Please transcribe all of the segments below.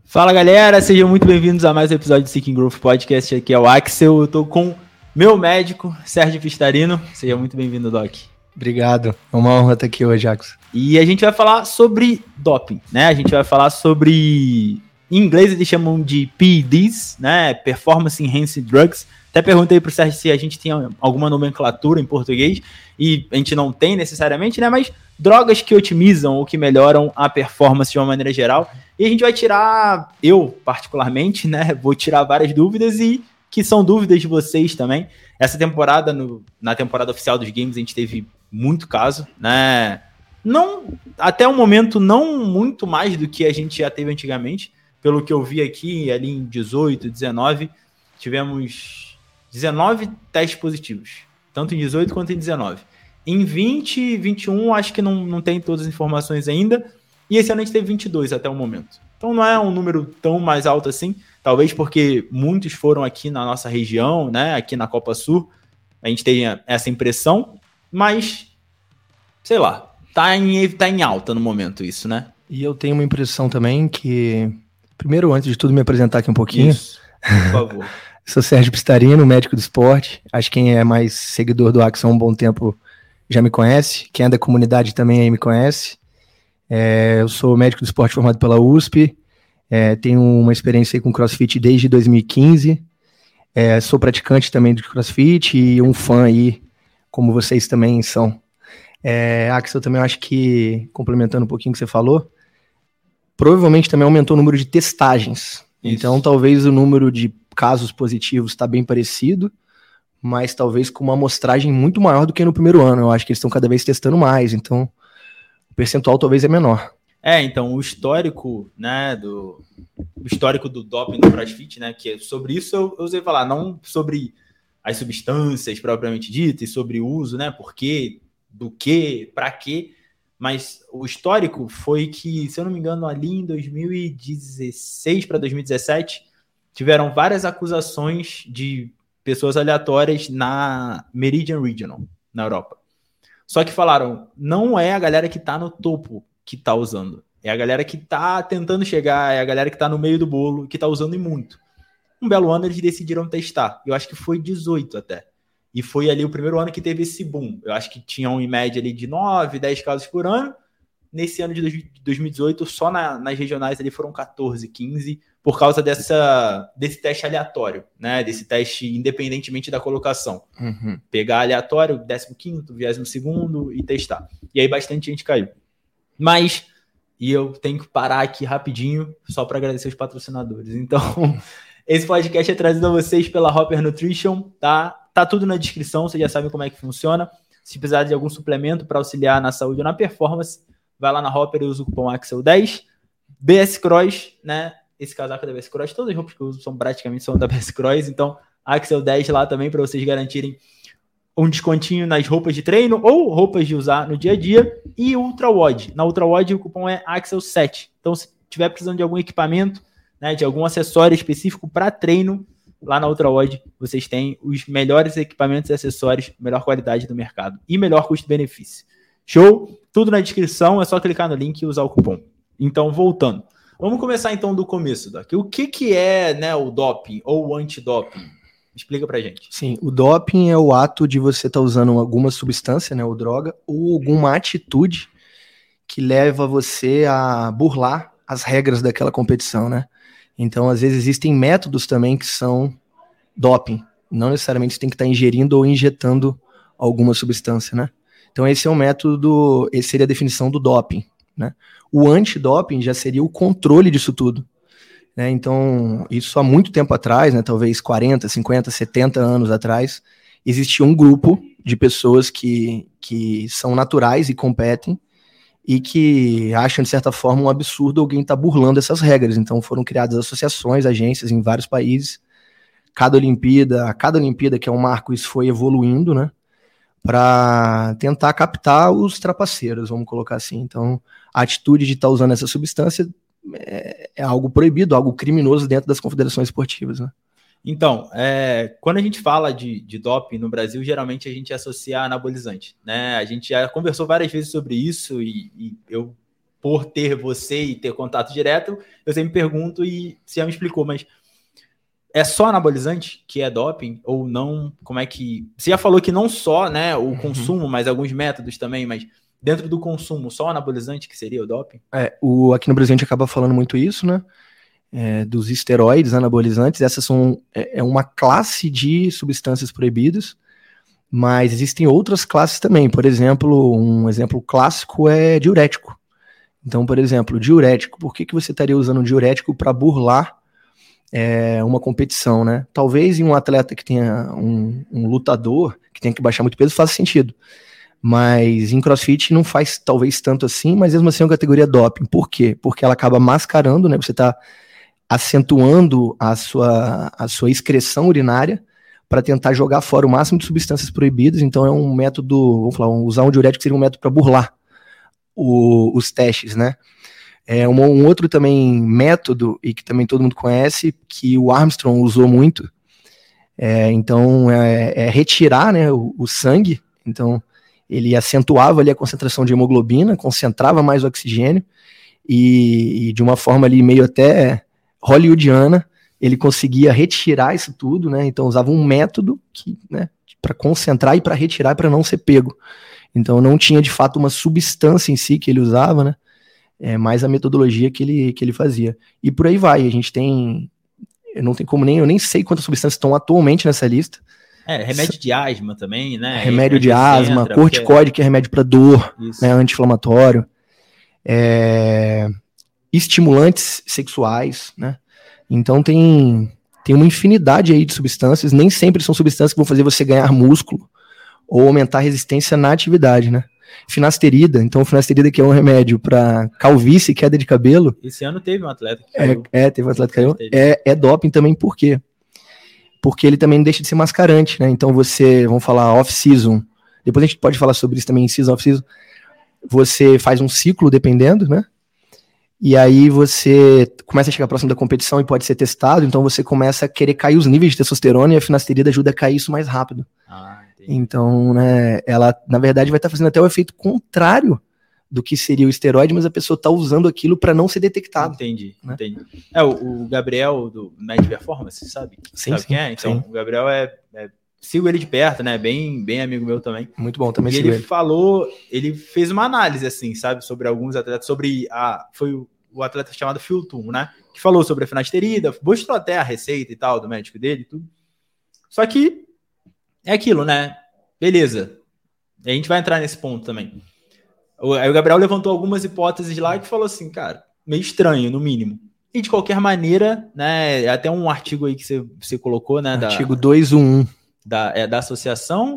Fala galera, sejam muito bem-vindos a mais um episódio do Seeking Growth Podcast. Aqui é o Axel, eu tô com meu médico, Sérgio Pistarino. Seja muito bem-vindo, Doc. Obrigado, é uma honra estar aqui hoje, Axel. E a gente vai falar sobre doping, né? A gente vai falar sobre, em inglês eles chamam de PEDs, né? Performance Enhancing Drugs. Até perguntei pro Sérgio se a gente tem alguma nomenclatura em português, e a gente não tem necessariamente, né? Mas drogas que otimizam ou que melhoram a performance de uma maneira geral. E a gente vai tirar, eu particularmente, né? Vou tirar várias dúvidas e que são dúvidas de vocês também. Essa temporada, na temporada oficial dos games, a gente teve muito caso, né? Não, até o momento, não muito mais do que a gente já teve antigamente. Pelo que eu vi aqui, ali em 18, 19, tivemos 19 testes positivos. Tanto em 18 quanto em 19. Em 20 e 21, acho que não tem todas as informações ainda. E esse ano a gente teve 22 até o momento. Então não é um número tão mais alto assim. Talvez porque muitos foram aqui na nossa região, né? Aqui na Copa Sul. A gente tem essa impressão. Mas, sei lá, tá em alta no momento isso, né? E eu tenho uma impressão também que... Primeiro, antes de tudo, me apresentar aqui um pouquinho. Isso, por favor. Sou Sérgio Pistarino, médico do esporte. Acho que quem é mais seguidor do Axel há um bom tempo já me conhece. Quem é da comunidade também aí me conhece. Eu sou médico do esporte formado pela USP. Tenho uma experiência aí com CrossFit desde 2015. Sou praticante também do CrossFit e um fã aí, como vocês também são. Axel, também acho que, complementando um pouquinho o que você falou, provavelmente também aumentou o número de testagens. Isso. Então, talvez o número de casos positivos está bem parecido, mas talvez com uma amostragem muito maior do que no primeiro ano. Eu acho que eles estão cada vez testando mais, então o percentual talvez é menor. Então, o histórico, né, o histórico do doping no CrossFit, né, que sobre isso eu usei falar, não sobre as substâncias propriamente ditas e sobre o uso, né, por quê, do que, para quê, mas o histórico foi que, se eu não me engano, ali em 2016 para 2017, tiveram várias acusações de pessoas aleatórias na Meridian Regional, na Europa. Só que falaram, não é a galera que tá no topo que tá usando. É a galera que tá tentando chegar, é a galera que tá no meio do bolo, que tá usando e muito. Um belo ano eles decidiram testar. Eu acho que foi 18 até. E foi ali o primeiro ano que teve esse boom. Eu acho que tinham em média ali de 9, 10 casos por ano. Nesse ano de 2018, só nas regionais ali foram 14, 15, por causa desse teste aleatório, né? Desse teste independentemente da colocação. Uhum. Pegar aleatório, 15º, 22º e testar. E aí bastante gente caiu. Mas, e eu tenho que parar aqui rapidinho, só para agradecer os patrocinadores. Então, esse podcast é trazido a vocês pela Hopper Nutrition, tá? Tá tudo na descrição, vocês já sabem como é que funciona. Se precisar de algum suplemento para auxiliar na saúde ou na performance, vai lá na Hopper e usa o cupom AXEL10. BS Cross, né? Esse casaco é da BS Cross, todas as roupas que eu uso são da BS Cross, então AXEL10 lá também para vocês garantirem um descontinho nas roupas de treino ou roupas de usar no dia a dia. E UltraWOD. Na UltraWOD o cupom é AXEL7. Então, se tiver precisando de algum equipamento, né, de algum acessório específico para treino, lá na UltraWOD vocês têm os melhores equipamentos e acessórios, melhor qualidade do mercado e melhor custo-benefício. Show? Tudo na descrição, é só clicar no link e usar o cupom. Então, voltando. Vamos começar então do começo, Doc. O que é, né, o doping ou o antidoping? Explica pra gente. Sim, o doping é o ato de você estar usando alguma substância, né, ou droga, ou alguma atitude que leva você a burlar as regras daquela competição, né? Então, às vezes, existem métodos também que são doping. Não necessariamente você tem que estar ingerindo ou injetando alguma substância, né? Então, esse é um método, esse seria a definição do doping, né? O antidoping já seria o controle disso tudo. Então, isso há muito tempo atrás, né, talvez 40, 50, 70 anos atrás, existia um grupo de pessoas que são naturais e competem e que acham, de certa forma, um absurdo alguém estar burlando essas regras. Então, foram criadas associações, agências em vários países. Cada Olimpíada, que é um marco, isso foi evoluindo, né, para tentar captar os trapaceiros, vamos colocar assim. Então, a atitude de estar usando essa substância é algo proibido, algo criminoso dentro das confederações esportivas, né? Então, quando a gente fala de doping no Brasil, geralmente a gente associa a anabolizante, né? A gente já conversou várias vezes sobre isso e eu por ter você e ter contato direto, eu sempre pergunto e você já me explicou, mas é só anabolizante que é doping ou não? Como é que... Você já falou que não só, né, o consumo, mas alguns métodos também, mas dentro do consumo, só anabolizante que seria o doping? Aqui no Brasil a gente acaba falando muito isso, né? Dos esteroides anabolizantes. Essas são uma classe de substâncias proibidas, mas existem outras classes também. Por exemplo, um exemplo clássico é diurético. Então, por exemplo, diurético. Por que você estaria usando um diurético para burlar uma competição, né? Talvez em um atleta que tenha um lutador que tenha que baixar muito peso faça sentido. Mas em CrossFit não faz talvez tanto assim, mas mesmo assim é uma categoria doping. Por quê? Porque ela acaba mascarando, né? Você está acentuando a sua excreção urinária para tentar jogar fora o máximo de substâncias proibidas. Então é um método, vamos falar, usar um diurético seria um método para burlar os testes, né? Um outro também método, e que também todo mundo conhece, que o Armstrong usou muito, então retirar, né, o sangue. Então ele acentuava ali a concentração de hemoglobina, concentrava mais o oxigênio, e de uma forma ali meio até hollywoodiana, ele conseguia retirar isso tudo, né? Então usava um método né, para concentrar e para retirar, para não ser pego. Então não tinha de fato uma substância em si que ele usava, né? Mais a metodologia que ele fazia. E por aí vai, a gente tem... Eu nem sei quantas substâncias estão atualmente nessa lista. Remédio de asma também, né? Remédio de asma, corticoide, que é remédio para dor, né, anti-inflamatório. Estimulantes sexuais, né? Então tem uma infinidade aí de substâncias, nem sempre são substâncias que vão fazer você ganhar músculo ou aumentar a resistência na atividade, né? Finasterida, então finasterida que é um remédio para calvície, queda de cabelo. Esse ano teve um atleta que caiu. Teve um atleta que caiu. É doping também, por quê? Porque ele também não deixa de ser mascarante, né? Então vamos falar off-season, depois a gente pode falar sobre isso também em season, off-season. Você faz um ciclo dependendo, né? E aí você começa a chegar próximo da competição e pode ser testado, então você começa a querer cair os níveis de testosterona e a finasterida ajuda a cair isso mais rápido. Então, né, ela, na verdade, vai estar fazendo até o efeito contrário do que seria o esteroide, mas a pessoa está usando aquilo para não ser detectado. Entendi. O Gabriel do Med Performance, sabe? Sim, sabe quem é? Então, sim. O Gabriel sigo ele de perto, né? Bem amigo meu também. Muito bom, também sigo ele. Ele fez uma análise, assim, sabe? Sobre alguns atletas, foi o atleta chamado Phil Toon, né? Que falou sobre a finasterida, mostrou até a receita e tal do médico dele e tudo. Só que é aquilo, né? Beleza. A gente vai entrar nesse ponto também. Aí o Gabriel levantou algumas hipóteses lá e falou assim, cara, meio estranho, no mínimo. E de qualquer maneira, né? Até um artigo aí que você colocou, né? Artigo 211. Da associação?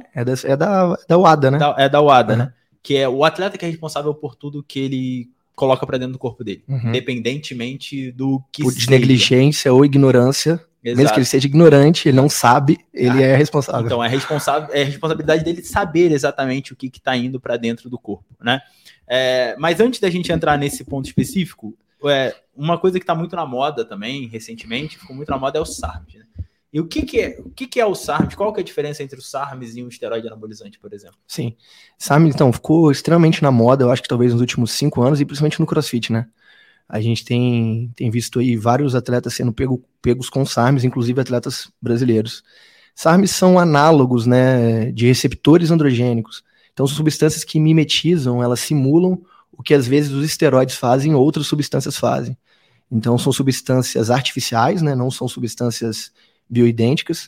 Da UADA, né? Da UADA, né? Que é o atleta que é responsável por tudo que ele coloca para dentro do corpo dele. Independentemente do que de negligência ou ignorância. Exato. Mesmo que ele seja ignorante, ele não sabe, ele é responsável. Então, é responsabilidade dele saber exatamente o que está indo para dentro do corpo, né? Mas antes da gente entrar nesse ponto específico, uma coisa que está muito na moda também, recentemente, ficou muito na moda, é o SARMs, né? E o que é o SARMs? Qual que é a diferença entre o SARMs e um esteroide anabolizante, por exemplo? Sim. SARMs, então, ficou extremamente na moda, eu acho que talvez nos últimos 5 anos, e principalmente no CrossFit, né? A gente tem visto aí vários atletas sendo pegos com SARMs, inclusive atletas brasileiros. SARMs são análogos, né, de receptores androgênicos. Então, são substâncias que mimetizam, elas simulam o que às vezes os esteroides fazem, outras substâncias fazem. Então, são substâncias artificiais, né, não são substâncias bioidênticas,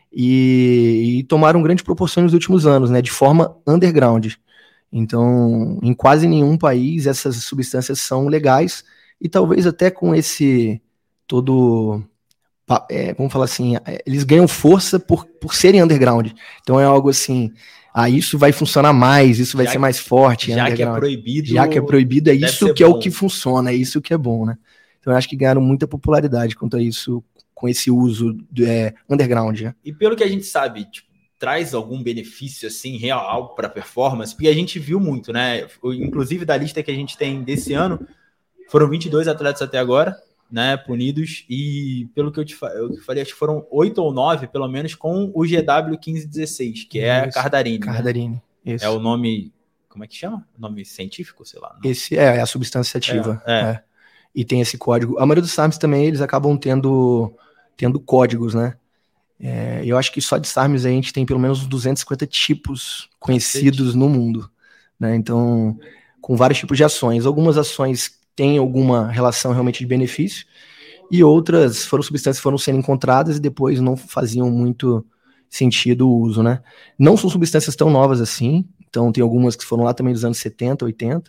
e tomaram grande proporção nos últimos anos, né, de forma underground. Então, em quase nenhum país essas substâncias são legais, e talvez até com esse todo, vamos falar assim, eles ganham força por serem underground. Então é algo assim, isso vai funcionar mais, isso vai ser mais forte. Já que é proibido. Já que é proibido, é isso que é o que funciona, é isso que é bom, né? Então eu acho que ganharam muita popularidade quanto a isso, com esse uso underground. Né? E pelo que a gente sabe, traz algum benefício assim real para a performance? Porque a gente viu muito, né? Inclusive da lista que a gente tem desse ano, foram 22 atletas até agora, né, punidos, e pelo que eu falei, acho que foram 8 ou 9, pelo menos, com o GW1516, que é a Cardarine. Cardarine, né? É o nome como é que chama? Nome científico, sei lá. Não. Esse é a substância ativa. E tem esse código. A maioria dos SARMs também, eles acabam tendo códigos, né? Eu acho que só de SARMs a gente tem pelo menos 250 tipos conhecidos no mundo, né? Então, com vários tipos de ações. Algumas ações têm alguma relação realmente de benefício, e outras foram substâncias que foram sendo encontradas e depois não faziam muito sentido o uso, né? Não são substâncias tão novas assim, então tem algumas que foram lá também dos anos 70, 80.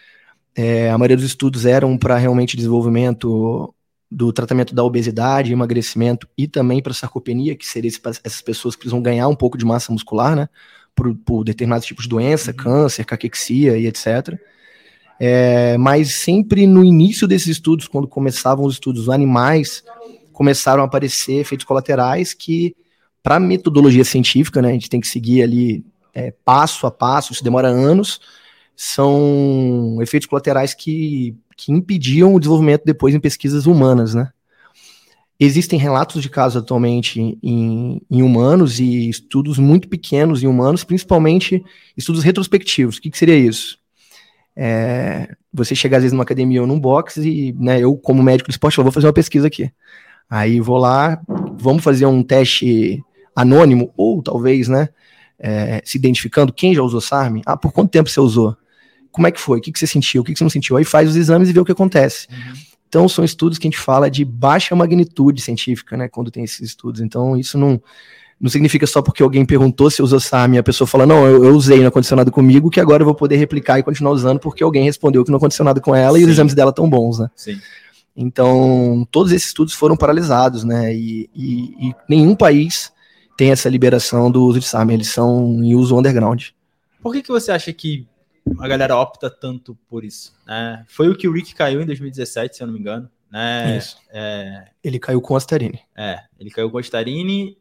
A maioria dos estudos eram para realmente desenvolvimento do tratamento da obesidade, emagrecimento e também para sarcopenia, que seria essas pessoas que precisam ganhar um pouco de massa muscular, né? Por determinados tipos de doença, câncer, caquexia e etc. Mas sempre no início desses estudos, quando começavam os estudos animais, começaram a aparecer efeitos colaterais que, para metodologia científica, né, a gente tem que seguir ali passo a passo, isso demora anos, são efeitos colaterais que impediam o desenvolvimento depois em pesquisas humanas, né? Existem relatos de casos atualmente em humanos e estudos muito pequenos em humanos, principalmente estudos retrospectivos. O que seria isso? Você chega às vezes numa academia ou num box e, né, eu como médico de esporte, vou fazer uma pesquisa aqui. Aí vou lá, vamos fazer um teste anônimo, ou talvez, né, se identificando quem já usou SARM. Por quanto tempo você usou? Como é que foi? O que você sentiu? O que você não sentiu? Aí faz os exames e vê o que acontece. Então são estudos que a gente fala de baixa magnitude científica, né, quando tem esses estudos. Então isso não significa só porque alguém perguntou se usou SARM e a pessoa fala, não, eu usei, não aconteceu nada comigo, que agora eu vou poder replicar e continuar usando porque alguém respondeu que não aconteceu nada com ela. Sim. E os exames dela estão bons, né? Sim. Então, todos esses estudos foram paralisados, né? E nenhum país tem essa liberação do uso de SARM, eles são em uso underground. Por que você acha que a galera opta tanto por isso? Né? Foi o que o Rick caiu em 2017, se eu não me engano. Né? Isso. Ele caiu com Astarini. Ele caiu com Astarini.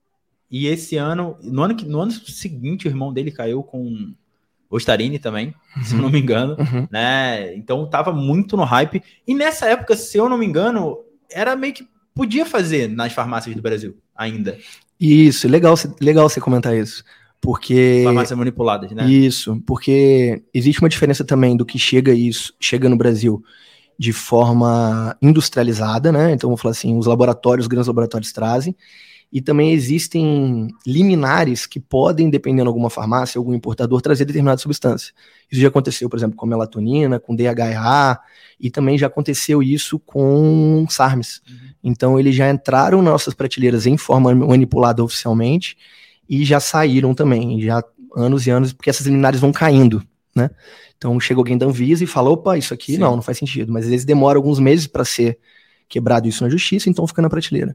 E esse ano, no ano seguinte, o irmão dele caiu com Ostarini também, se eu não me engano, né? Então tava muito no hype. E nessa época, se eu não me engano, era meio que podia fazer nas farmácias do Brasil ainda. Isso, legal você comentar isso. Porque farmácias manipuladas, né? Isso, porque existe uma diferença também do que chega no Brasil de forma industrializada, né? Então vamos falar assim, os grandes laboratórios trazem. E também existem liminares que podem, dependendo de alguma farmácia, algum importador, trazer determinada substância. Isso já aconteceu, por exemplo, com melatonina, com DHA, e também já aconteceu isso com SARMs. Então, eles já entraram nas nossas prateleiras em forma manipulada oficialmente e já saíram também, já anos e anos, porque essas liminares vão caindo, né? Então, chega alguém da Anvisa e fala, opa, isso aqui não faz sentido. Mas às vezes demora alguns meses para ser quebrado isso na justiça, então fica na prateleira.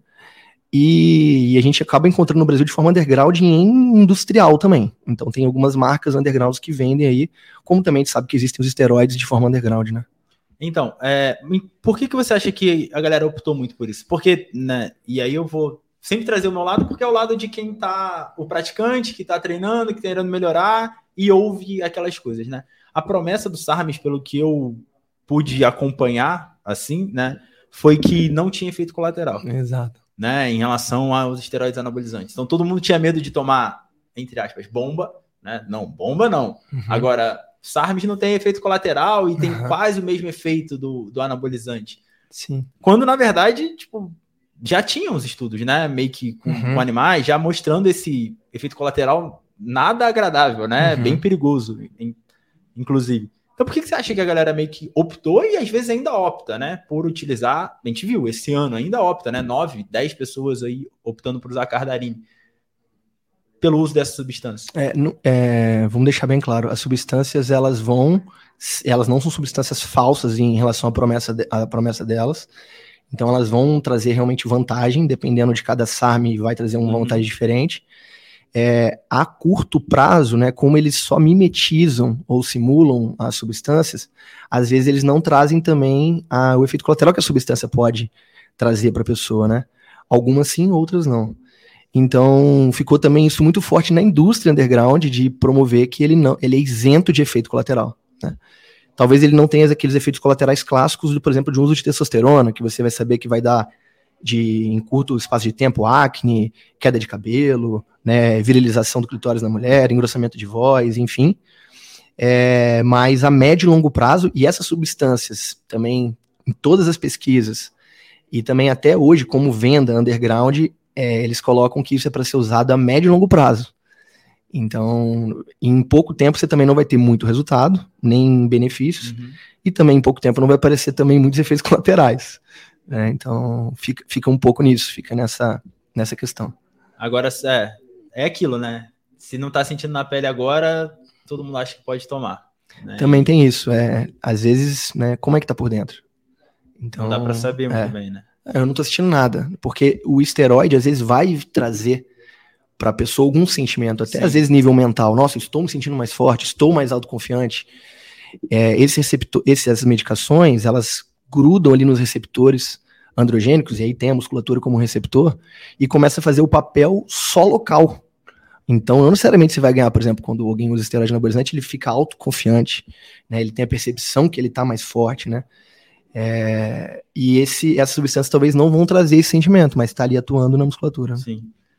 E a gente acaba encontrando no Brasil de forma underground e em industrial também. Então tem algumas marcas undergrounds que vendem aí, como também a gente sabe que existem os esteroides de forma underground, né? Então, por que você acha que a galera optou muito por isso? Porque, né, e aí eu vou sempre trazer o meu lado, porque é o lado de quem tá, o praticante, que tá treinando, que tá querendo melhorar e ouve aquelas coisas, né? A promessa do SARMs, pelo que eu pude acompanhar, assim, né, foi que não tinha efeito colateral. Exato. Né, em relação aos esteroides anabolizantes. Então todo mundo tinha medo de tomar, entre aspas, bomba, né? Não, bomba não. Agora, SARMs não tem efeito colateral e tem quase o mesmo efeito do anabolizante. Sim. Quando, na verdade, tipo, já tinham os estudos, né? Meio que com animais, já mostrando esse efeito colateral nada agradável, né? Bem perigoso, inclusive. Então por que você acha que a galera meio que optou e às vezes ainda opta, né, por utilizar, a gente viu, esse ano ainda opta, né, 9, 10 pessoas aí optando por usar Cardarine pelo uso dessa substância? Vamos deixar bem claro, as substâncias elas não são substâncias falsas em relação à promessa delas, então elas vão trazer realmente vantagem, dependendo de cada SARM vai trazer uma vantagem diferente. A curto prazo, né, como eles só mimetizam ou simulam as substâncias, às vezes eles não trazem também o efeito colateral que a substância pode trazer para a pessoa, né? Algumas sim, outras não. Então ficou também isso muito forte na indústria underground de promover que ele é isento de efeito colateral, né? Talvez ele não tenha aqueles efeitos colaterais clássicos, por exemplo, de uso de testosterona, que você vai saber que vai dar em curto espaço de tempo acne, queda de cabelo, né, virilização do clitóris na mulher, engrossamento de voz, enfim. Mas a médio e longo prazo, e essas substâncias também, em todas as pesquisas, e também até hoje, como venda underground, eles colocam que isso é para ser usado a médio e longo prazo. Então, em pouco tempo você também não vai ter muito resultado, nem benefícios, e também em pouco tempo não vai aparecer também muitos efeitos colaterais. Então, fica um pouco nisso, fica nessa questão. Agora, é aquilo, né? Se não tá sentindo na pele agora, todo mundo acha que pode tomar. Né? Também tem isso, às vezes, né, como é que tá por dentro? Então, não dá pra saber muito bem, né? Eu não tô sentindo nada, porque o esteroide às vezes vai trazer pra pessoa algum sentimento, até às vezes nível mental. Nossa, estou me sentindo mais forte, estou mais autoconfiante. Essas medicações, elas grudam ali nos receptores androgênicos, e aí tem a musculatura como receptor, e começa a fazer o papel só local. Então, não necessariamente você vai ganhar, por exemplo, quando alguém usa esteroide anabolizante, ele fica autoconfiante, né? Ele tem a percepção que ele tá mais forte, né? E essas substâncias talvez não vão trazer esse sentimento, mas tá ali atuando na musculatura. Sim.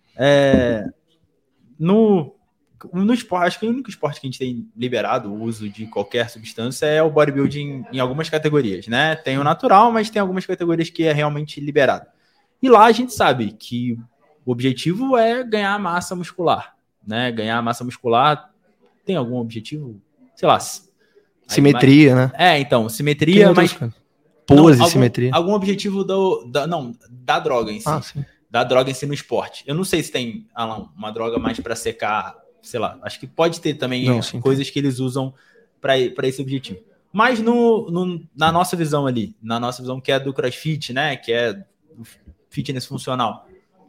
No esporte, acho que o único esporte que a gente tem liberado o uso de qualquer substância é o bodybuilding em algumas categorias, né? Tem o natural, mas tem algumas categorias que é realmente liberado. E lá a gente sabe que o objetivo é ganhar massa muscular, né? Ganhar massa muscular tem algum objetivo? Sei lá. Simetria, né? Então, simetria, mas... Pose, simetria. Algum objetivo da droga em si. Sim. Da droga em si no esporte. Eu não sei se tem, Alan, uma droga mais para secar, sei lá. Acho que pode ter também coisas que eles usam para esse objetivo. Mas na nossa visão ali, que é do CrossFit, né? Que é do fitness funcional.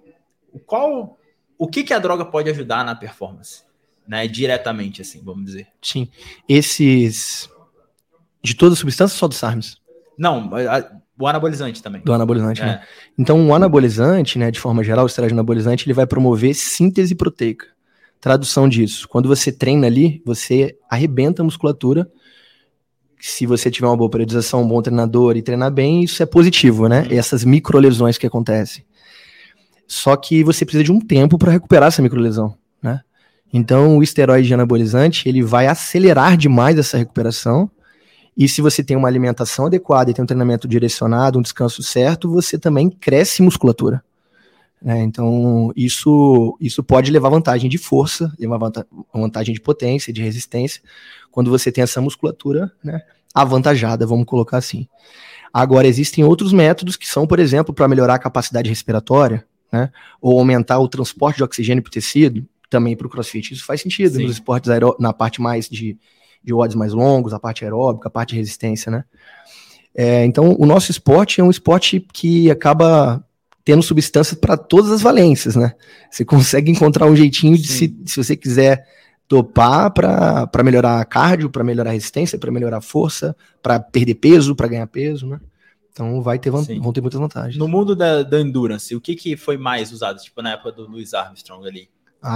O que a droga pode ajudar na performance? Né? Diretamente, assim, vamos dizer. Sim. Esses... De todas as substâncias, só do SARMs? Não, o anabolizante também. Do anabolizante, né? Então, o anabolizante, né, de forma geral, o esteroide anabolizante, ele vai promover síntese proteica. Tradução disso, quando você treina ali, você arrebenta a musculatura. Se você tiver uma boa periodização, um bom treinador e treinar bem, isso é positivo, né? Essas microlesões que acontecem. Só que você precisa de um tempo para recuperar essa microlesão, né? Então, o esteroide anabolizante, ele vai acelerar demais essa recuperação. E se você tem uma alimentação adequada e tem um treinamento direcionado, um descanso certo, você também cresce musculatura. Então, isso pode levar vantagem de força, levar vantagem de potência, de resistência, quando você tem essa musculatura, né, avantajada, vamos colocar assim. Agora, existem outros métodos que são, por exemplo, para melhorar a capacidade respiratória, né, ou aumentar o transporte de oxigênio para o tecido, também para o CrossFit. Isso faz sentido nos esportes na parte mais de odds mais longos, a parte aeróbica, a parte de resistência, né? Então, o nosso esporte é um esporte que acaba tendo substâncias para todas as valências, né? Você consegue encontrar um jeitinho de, se você quiser topar para melhorar a cardio, para melhorar a resistência, para melhorar a força, para perder peso, para ganhar peso, né? Então vão ter muitas vantagens. No mundo da endurance, o que foi mais usado? Tipo, na época do Louis Armstrong ali?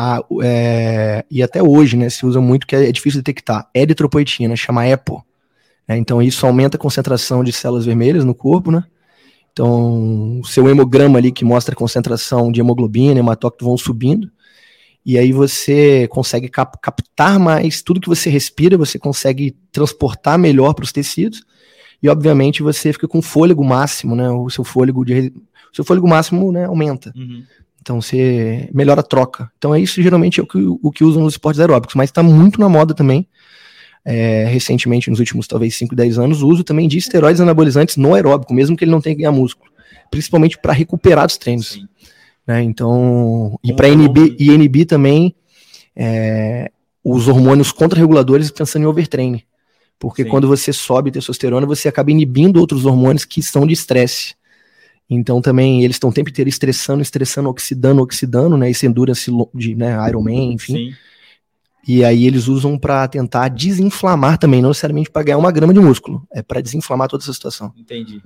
E até hoje, né, se usa muito, que é difícil detectar, eritropoetina, chama EPO. Então isso aumenta a concentração de células vermelhas no corpo, né? Então o seu hemograma ali que mostra a concentração de hemoglobina, hematócrito vão subindo, e aí você consegue captar mais tudo que você respira, você consegue transportar melhor para os tecidos, e obviamente você fica com fôlego máximo, né? O seu fôlego máximo, né, aumenta. Então você melhora a troca. Então isso geralmente é o que usam nos esportes aeróbicos, mas está muito na moda também. Recentemente, nos últimos talvez 5, 10 anos, o uso também de esteroides anabolizantes no aeróbico, mesmo que ele não tenha que ganhar músculo. Principalmente para recuperar dos treinos. Né? Então, e para inibir também os hormônios contrarreguladores pensando em overtraining. Porque quando você sobe testosterona, você acaba inibindo outros hormônios que são de estresse. Então também eles estão o tempo inteiro estressando, oxidando, né? Esse endurance de Ironman, enfim. E aí eles usam para tentar desinflamar também, não necessariamente para ganhar uma grama de músculo, é para desinflamar toda essa situação. Entendi.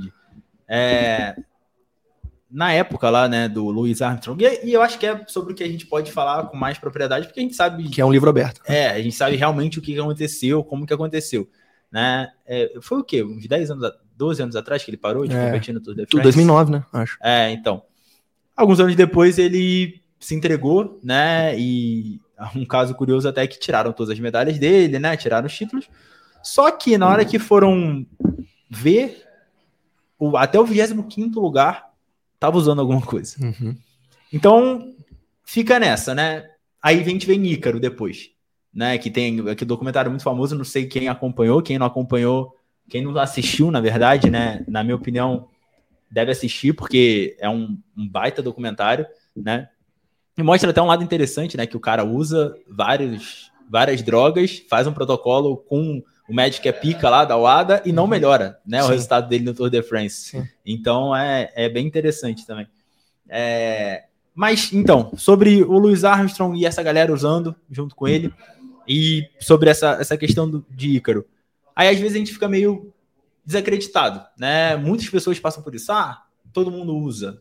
Na época lá, né, do Louis Armstrong, e eu acho que é sobre o que a gente pode falar com mais propriedade, porque a gente sabe... Que é um livro aberto. A gente sabe realmente o que aconteceu, como que aconteceu. Né? Foi o quê? Uns 12 anos atrás que ele parou de competir no Tour de France? 2009, né? Acho. Então. Alguns anos depois ele se entregou, né? E um caso curioso até que tiraram todas as medalhas dele, né? Tiraram os títulos. Só que na hora que foram ver, até o 25º lugar tava usando alguma coisa. Então, fica nessa, né? Aí a gente vem Ícaro depois, né? Que tem aquele documentário muito famoso, não sei quem acompanhou, quem não acompanhou, quem não assistiu, na verdade, né? Na minha opinião, deve assistir, porque é um baita documentário, né? E mostra até um lado interessante, né? Que o cara usa várias drogas, faz um protocolo com o médico que é pica lá da UADA e não melhora, né? O resultado dele no Tour de France. Sim. Então, é bem interessante também. Mas, então, sobre o Louis Armstrong e essa galera usando junto com ele, e sobre essa questão de Ícaro. Aí, às vezes, a gente fica meio desacreditado, né? Muitas pessoas passam por isso. Todo mundo usa.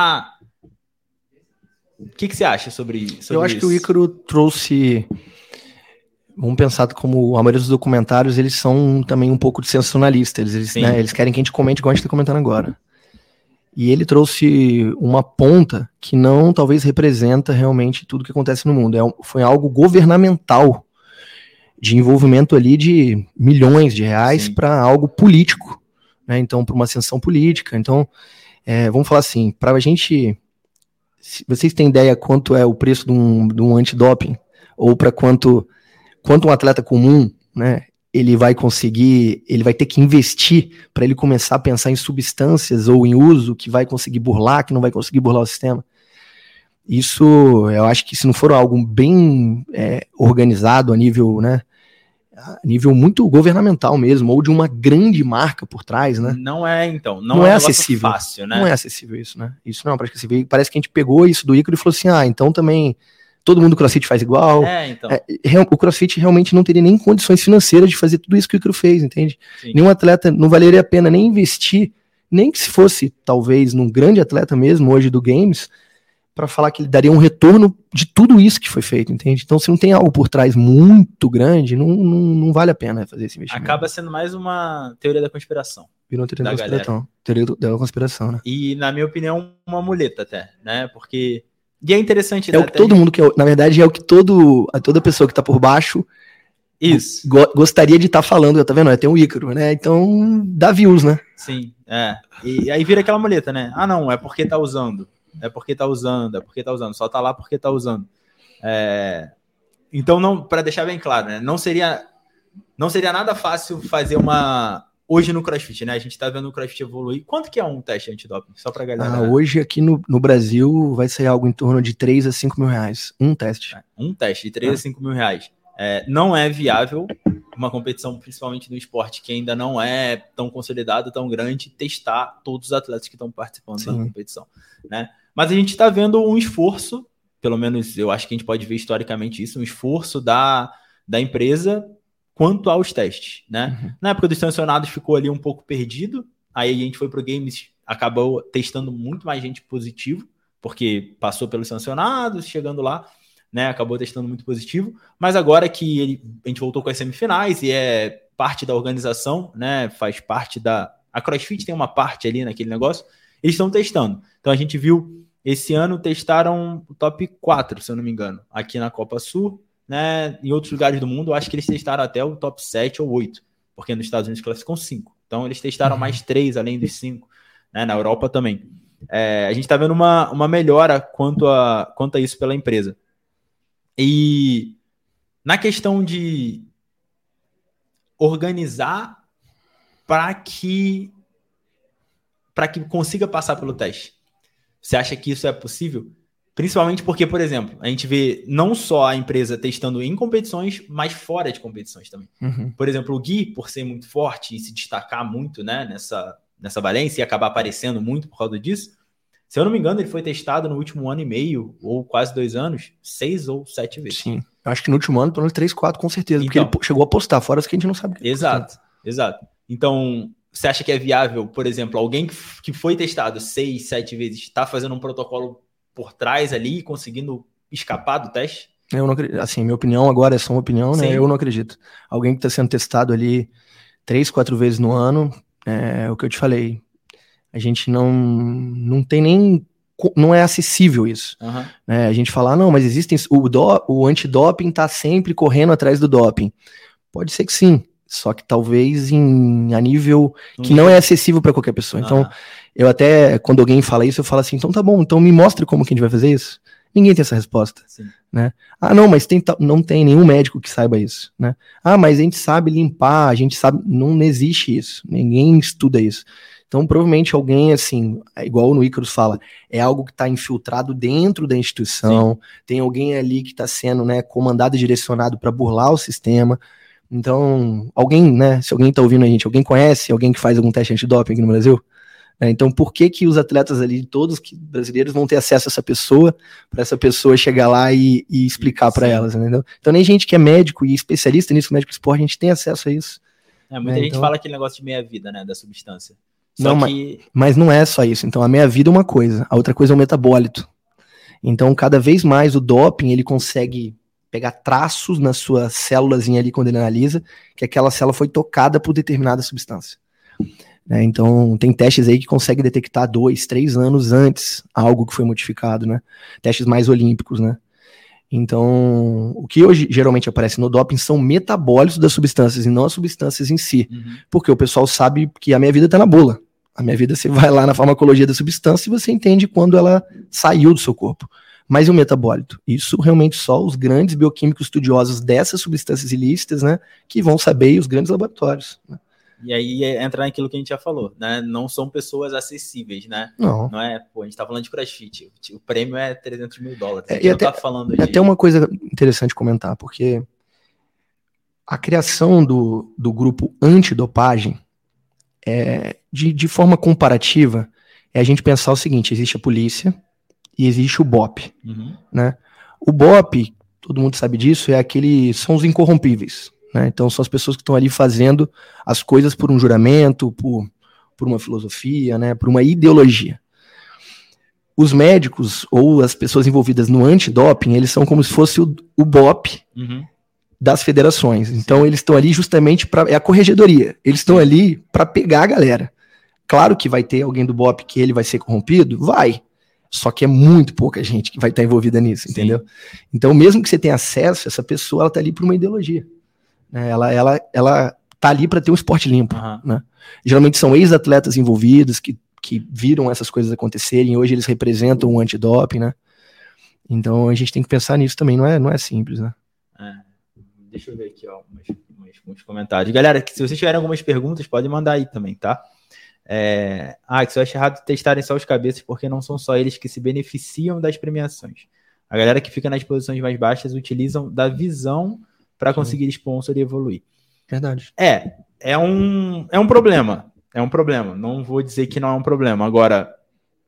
O que você acha sobre Eu acho isso? que o Ícaro trouxe... Vamos pensar como a maioria dos documentários, eles são também um pouco sensacionalistas. Eles querem que a gente comente igual a gente está comentando agora. E ele trouxe uma ponta que não talvez representa realmente tudo que acontece no mundo. Foi algo governamental, de envolvimento ali de milhões de reais para algo político, né? Então, para uma ascensão política. Então, vamos falar assim, para a gente... Se vocês têm ideia quanto é o preço de um antidoping, ou para quanto um atleta comum, né, ele vai ter que investir para ele começar a pensar em substâncias ou em uso que vai conseguir burlar, que não vai conseguir burlar o sistema. Isso, eu acho que se não for algo bem organizado a nível, né, a nível muito governamental mesmo, ou de uma grande marca por trás, né? Não é acessível. Fácil, né? Não é acessível isso, né? Isso não é prática acessível. Parece que a gente pegou isso do Ícaro e falou assim, então também todo mundo do CrossFit faz igual. Então. O CrossFit realmente não teria nem condições financeiras de fazer tudo isso que o Ícaro fez, entende? Sim. Nenhum atleta, não valeria a pena nem investir, nem que se fosse, talvez, num grande atleta mesmo, hoje do Games, para falar que ele daria um retorno de tudo isso que foi feito, entende? Então, se não tem algo por trás muito grande, não vale a pena fazer esse investimento. Acaba sendo mais uma teoria da conspiração. Virou teoria da conspiração. Teoria da conspiração, né? E, na minha opinião, uma muleta até, né? Porque... E é interessante... É o que todo mundo quer... Na verdade, é o que toda pessoa que tá por baixo... Isso. Gostaria de estar falando, tá vendo? Tem o Ícaro, né? Então, dá views, né? Sim, E aí vira aquela muleta, né? Não, é porque tá usando. É porque tá usando. Só tá lá porque tá usando. Então, não, para deixar bem claro, né? Não seria nada fácil fazer hoje no CrossFit, né? A gente tá vendo o CrossFit evoluir. Quanto que é um teste antidoping? Só pra galera... Hoje aqui no Brasil vai sair algo em torno de 3 a 5 mil reais. Um teste. Um teste de 3 a 5 mil reais. Não é viável uma competição, principalmente no esporte, que ainda não é tão consolidado, tão grande, testar todos os atletas que estão participando da competição, né? Mas a gente está vendo um esforço, pelo menos eu acho que a gente pode ver historicamente isso, um esforço da empresa quanto aos testes, né? Uhum. Na época dos sancionados ficou ali um pouco perdido, aí a gente foi pro Games, acabou testando muito mais gente positivo, porque passou pelos sancionados, chegando lá, né, acabou testando muito positivo, mas agora que a gente voltou com as semifinais e é parte da organização, né, faz parte a CrossFit tem uma parte ali naquele negócio, eles estão testando. Então a gente viu, esse ano testaram o top 4, se eu não me engano, aqui na Copa Sul, né, em outros lugares do mundo, eu acho que eles testaram até o top 7 ou 8, porque nos Estados Unidos classificam 5. Então eles testaram mais 3 além dos 5, né, na Europa também. A gente está vendo uma melhora quanto a isso pela empresa. E na questão de organizar para que consiga passar pelo teste, você acha que isso é possível? Principalmente porque, por exemplo, a gente vê não só a empresa testando em competições, mas fora de competições também. Uhum. Por exemplo, o Gui, por ser muito forte e se destacar muito, né, nessa valência e acabar aparecendo muito por causa disso, se eu não me engano, ele foi testado no último ano e meio, ou quase 2 anos, 6 ou 7 vezes. Sim, eu acho que no último ano, pelo menos 3, 4, com certeza, então, porque ele chegou a postar, fora as que a gente não sabe. Exato. Então, você acha que é viável, por exemplo, alguém que foi testado 6, 7 vezes, está fazendo um protocolo por trás ali, conseguindo escapar do teste? Eu não acredito. Assim, minha opinião agora é só uma opinião, né? Eu não acredito. Alguém que está sendo testado ali 3, 4 vezes no ano, é o que eu te falei. A gente não tem nem não é acessível isso. Né? A gente fala, não, mas existem, o antidoping tá sempre correndo atrás do doping. Pode ser que sim, só que talvez a nível que não é acessível para qualquer pessoa. Então, eu até, quando alguém fala isso, eu falo assim, então tá bom, então me mostre como que a gente vai fazer isso. Ninguém tem essa resposta. Né? Ah, não, mas não tem nenhum médico que saiba isso. Né? Ah, mas a gente sabe limpar, a gente sabe... Não existe isso. Ninguém estuda isso. Então, provavelmente alguém, assim, igual no Icarus fala, é algo que está infiltrado dentro da instituição, tem alguém ali que está sendo, né, comandado e direcionado para burlar o sistema. Então, alguém, né, se alguém está ouvindo a gente, alguém conhece alguém que faz algum teste antidoping aqui no Brasil? Então, por que os atletas ali, todos brasileiros, vão ter acesso a essa pessoa, para essa pessoa chegar lá e explicar para elas, entendeu? Então, nem gente que é médico e especialista nisso, médico de esporte, a gente tem acesso a isso. Muita gente fala aquele negócio de meia-vida, né, da substância. Mas não é só isso. Então, a meia-vida é uma coisa, a outra coisa é o metabólito. Então, cada vez mais o doping, ele consegue pegar traços nas suas células ali quando ele analisa, que aquela célula foi tocada por determinada substância. Então, tem testes aí que conseguem detectar 2, 3 anos antes algo que foi modificado, né? Testes mais olímpicos, né? Então, o que hoje geralmente aparece no doping são metabólitos das substâncias e não as substâncias em si. Porque o pessoal sabe que a minha vida tá na bula. A minha vida, você vai lá na farmacologia da substância e você entende quando ela saiu do seu corpo. Mas e o metabólito? Isso realmente só os grandes bioquímicos estudiosos dessas substâncias ilícitas, né, que vão saber, e os grandes laboratórios, né? E aí entra naquilo que a gente já falou, né? Não são pessoas acessíveis, né? Não é, pô, a gente tá falando de CrossFit, o prêmio é $300 mil. E até, tá falando de... até uma coisa interessante comentar, porque a criação do grupo antidopagem, de forma comparativa, é a gente pensar o seguinte: existe a polícia e existe o BOP, né? O BOP, todo mundo sabe disso, são os incorrompíveis. Né? Então são as pessoas que estão ali fazendo as coisas por um juramento, por uma filosofia, né? Por uma ideologia. Os médicos ou as pessoas envolvidas no antidoping, eles são como se fosse o BOP das federações. Então eles estão ali justamente é a corregedoria. Eles estão ali para pegar a galera. Claro que vai ter alguém do BOP que ele vai ser corrompido? Vai. Só que é muito pouca gente que vai estar envolvida nisso, entendeu? Então mesmo que você tenha acesso, essa pessoa ela tá ali por uma ideologia. Ela tá ali para ter um esporte limpo. Né? Geralmente são ex-atletas envolvidos que viram essas coisas acontecerem e hoje eles representam o antidoping, né? Então a gente tem que pensar nisso também, não é simples, né? Deixa eu ver aqui, ó, uns comentários. Galera, se vocês tiverem algumas perguntas, podem mandar aí também, tá? Que eu acho errado testarem só os cabeças, porque não são só eles que se beneficiam das premiações. A galera que fica nas posições mais baixas utilizam da visão para conseguir sponsor e evoluir. Verdade. É um problema. É um problema. Não vou dizer que não é um problema. Agora,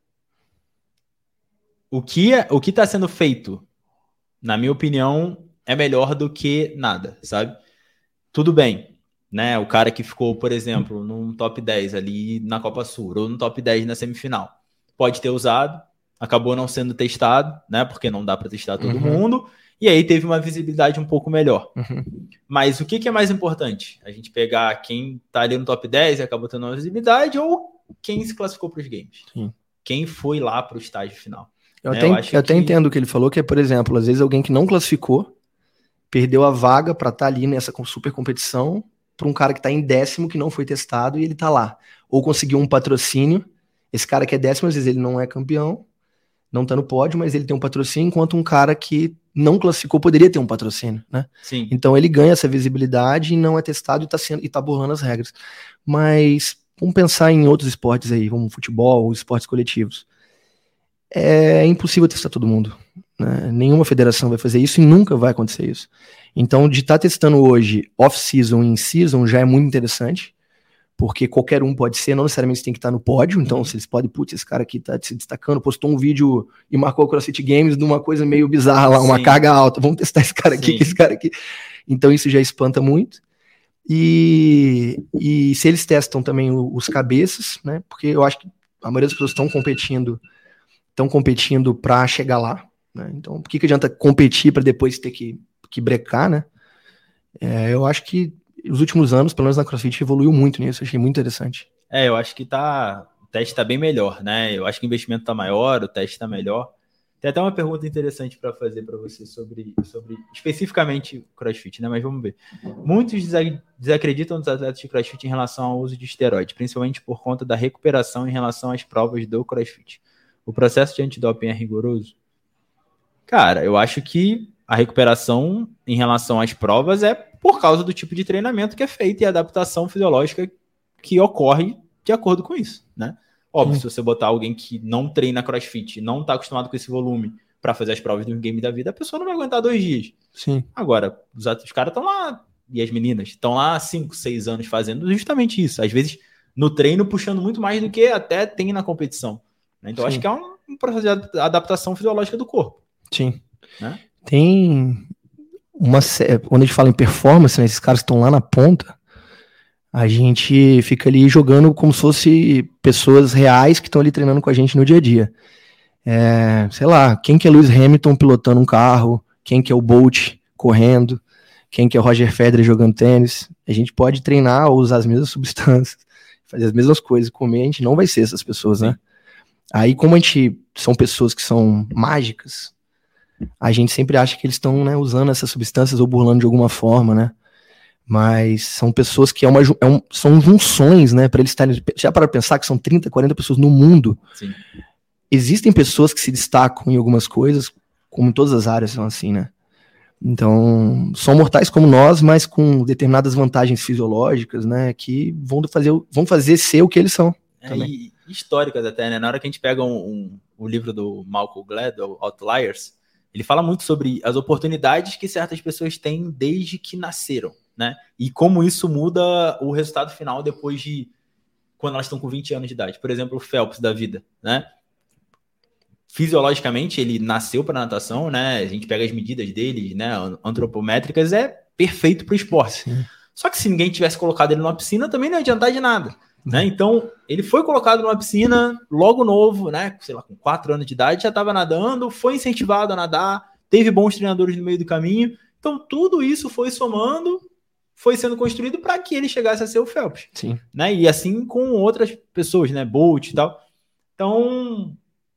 o que está sendo feito, na minha opinião, é melhor do que nada, sabe? Tudo bem, né? O cara que ficou, por exemplo, num top 10 ali na Copa Sul, ou no top 10 na semifinal, pode ter usado, acabou não sendo testado, né? Porque não dá para testar todo mundo. E aí teve uma visibilidade um pouco melhor. Mas o que é mais importante? A gente pegar quem tá ali no top 10 e acabou tendo uma visibilidade, ou quem se classificou para os games? Quem foi lá para o estágio final? Eu até entendo o que ele falou, que é, por exemplo, às vezes alguém que não classificou, perdeu a vaga para estar ali nessa super competição, para um cara que tá em 10º, que não foi testado, e ele tá lá. Ou conseguiu um patrocínio, esse cara que é 10º, às vezes ele não é campeão, não tá no pódio, mas ele tem um patrocínio, enquanto um cara que não classificou poderia ter um patrocínio, né? Sim. Então ele ganha essa visibilidade e não é testado e tá burlando as regras. Mas vamos pensar em outros esportes aí, como futebol, esportes coletivos. É impossível testar todo mundo, né? Nenhuma federação vai fazer isso e nunca vai acontecer isso. Então, de estar testando hoje off-season e in-season já é muito interessante, porque qualquer um pode ser, não necessariamente você tem que estar no pódio. Então, se eles podem, esse cara aqui tá se destacando, postou um vídeo e marcou o CrossFit Games de uma coisa meio bizarra lá, uma carga alta, vamos testar esse cara aqui, esse cara aqui. Então, isso já espanta muito. E se eles testam também os cabeças, né? Porque eu acho que a maioria das pessoas estão competindo para chegar lá, né? Então, por que adianta competir para depois ter que brecar, né? Eu acho que os últimos anos, pelo menos na CrossFit, evoluiu muito nisso, achei muito interessante. Eu acho que tá teste está bem melhor, né? Eu acho que o investimento está maior, o teste está melhor. Tem até uma pergunta interessante para fazer para você sobre especificamente CrossFit, né? Mas vamos ver. Muitos desacreditam dos atletas de CrossFit em relação ao uso de esteroide, principalmente por conta da recuperação em relação às provas do CrossFit. O processo de antidoping é rigoroso? Cara, eu acho que a recuperação em relação às provas é por causa do tipo de treinamento que é feito e a adaptação fisiológica que ocorre de acordo com isso, né? Óbvio, se você botar alguém que não treina CrossFit, não está acostumado com esse volume para fazer as provas do game da vida, a pessoa não vai aguentar 2 dias. Sim. Agora, os caras estão lá, e as meninas estão lá há 5, 6 anos fazendo justamente isso. Às vezes, no treino, puxando muito mais do que até tem na competição. Né? Então, acho que é um processo de adaptação fisiológica do corpo. Sim. Né? Tem quando a gente fala em performance, né, esses caras que estão lá na ponta, a gente fica ali jogando como se fosse pessoas reais que estão ali treinando com a gente no dia a dia. Sei lá, quem que é Lewis Hamilton pilotando um carro, quem que é o Bolt correndo, quem que é o Roger Federer jogando tênis. A gente pode treinar ou usar as mesmas substâncias, fazer as mesmas coisas, comer, a gente não vai ser essas pessoas, né? Aí, como a gente são pessoas que são mágicas, a gente sempre acha que eles estão, né, usando essas substâncias ou burlando de alguma forma, né? Mas são pessoas que são junções, né, para eles estarem... Já para pensar que são 30, 40 pessoas no mundo. Sim. Existem pessoas que se destacam em algumas coisas, como em todas as áreas são assim, né? Então, são mortais como nós, mas com determinadas vantagens fisiológicas, né, que vão fazer ser o que eles são. E históricas até, né? Na hora que a gente pega o livro do Malcolm Gladwell, Outliers, ele fala muito sobre as oportunidades que certas pessoas têm desde que nasceram, né? E como isso muda o resultado final depois de quando elas estão com 20 anos de idade. Por exemplo, o Phelps da vida, né? Fisiologicamente, ele nasceu para natação, né? A gente pega as medidas dele, né? Antropométricas, é perfeito para o esporte. Sim. Só que se ninguém tivesse colocado ele numa piscina, também não ia adiantar de nada. Né? Então, ele foi colocado numa piscina logo novo, né? Sei lá, com 4 anos de idade, já estava nadando, foi incentivado a nadar, teve bons treinadores no meio do caminho. Então, tudo isso foi somando, foi sendo construído para que ele chegasse a ser o Phelps. Sim. Né? E assim com outras pessoas, né? Bolt e tal. Então,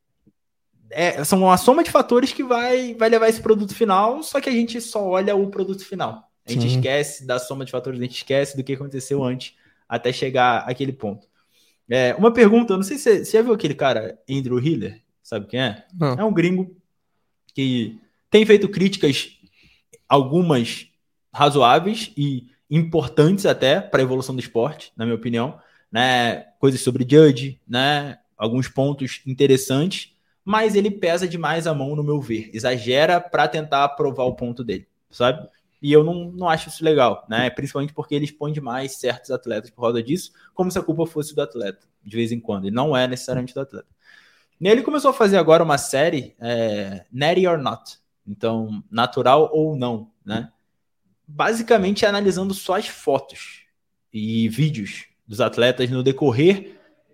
são uma soma de fatores que vai levar esse produto final, só que a gente só olha o produto final. A gente esquece da soma de fatores, a gente esquece do que aconteceu antes até chegar àquele ponto. Uma pergunta, eu não sei se você já viu aquele cara, Andrew Hiller, sabe quem é? Não. É um gringo que tem feito críticas, algumas razoáveis e importantes até para a evolução do esporte, na minha opinião, né? Coisas sobre judge, né? Alguns pontos interessantes, mas ele pesa demais a mão, no meu ver. Exagera para tentar provar o ponto dele, sabe? E eu não acho isso legal, né? Principalmente porque ele expõe demais certos atletas por causa disso, como se a culpa fosse do atleta, de vez em quando. E não é necessariamente do atleta. E ele começou a fazer agora uma série, Natty or Not. Então, natural ou não, né? Basicamente analisando só as fotos e vídeos dos atletas no decorrer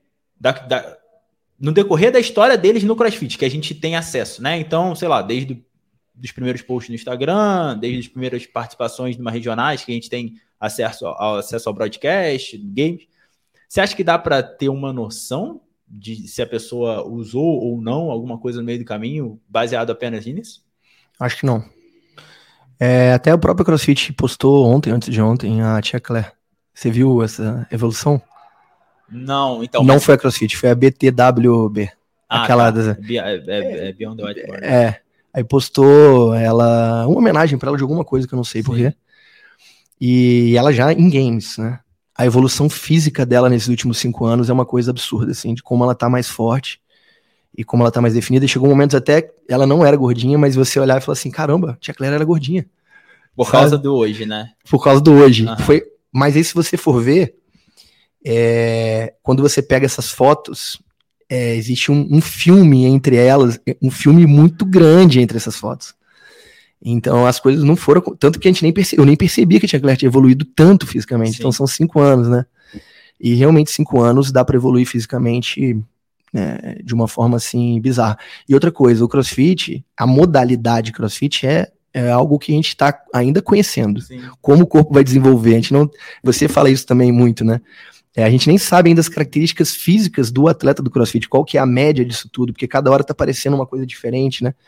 da história deles no CrossFit, que a gente tem acesso, né? Então, sei lá, desde dos primeiros posts no Instagram, desde as primeiras participações numa regionais que a gente tem acesso ao broadcast, games. Você acha que dá para ter uma noção de se a pessoa usou ou não alguma coisa no meio do caminho, baseado apenas nisso? Acho que não. Até o próprio CrossFit postou antes de ontem, a Tia Claire. Você viu essa evolução? Não, então... Não foi a CrossFit, foi a BTWB. Aquela tá. Beyond the Whiteboard. Aí postou uma homenagem pra ela de alguma coisa que eu não sei porquê. E ela já em games, né? A evolução física dela nesses últimos 5 anos é uma coisa absurda, assim, de como ela tá mais forte e como ela tá mais definida. E chegou momentos até, ela não era gordinha, mas você olhar e falar assim, caramba, Tia Claire era gordinha. Por causa do hoje, né? Por causa do hoje. Mas aí se você for ver, quando você pega essas fotos... existe um filme entre elas, um filme muito grande entre essas fotos. Então as coisas não foram, tanto que eu nem percebia que a Tia Claire tinha evoluído tanto fisicamente. Sim. Então são 5 anos, né? E realmente 5 anos dá para evoluir fisicamente de uma forma assim bizarra. E outra coisa, o CrossFit, a modalidade CrossFit é algo que a gente está ainda conhecendo. Sim. Como o corpo vai desenvolver. Você fala isso também muito, né? A gente nem sabe ainda as características físicas do atleta do CrossFit, qual que é a média disso tudo, porque cada hora tá aparecendo uma coisa diferente, né?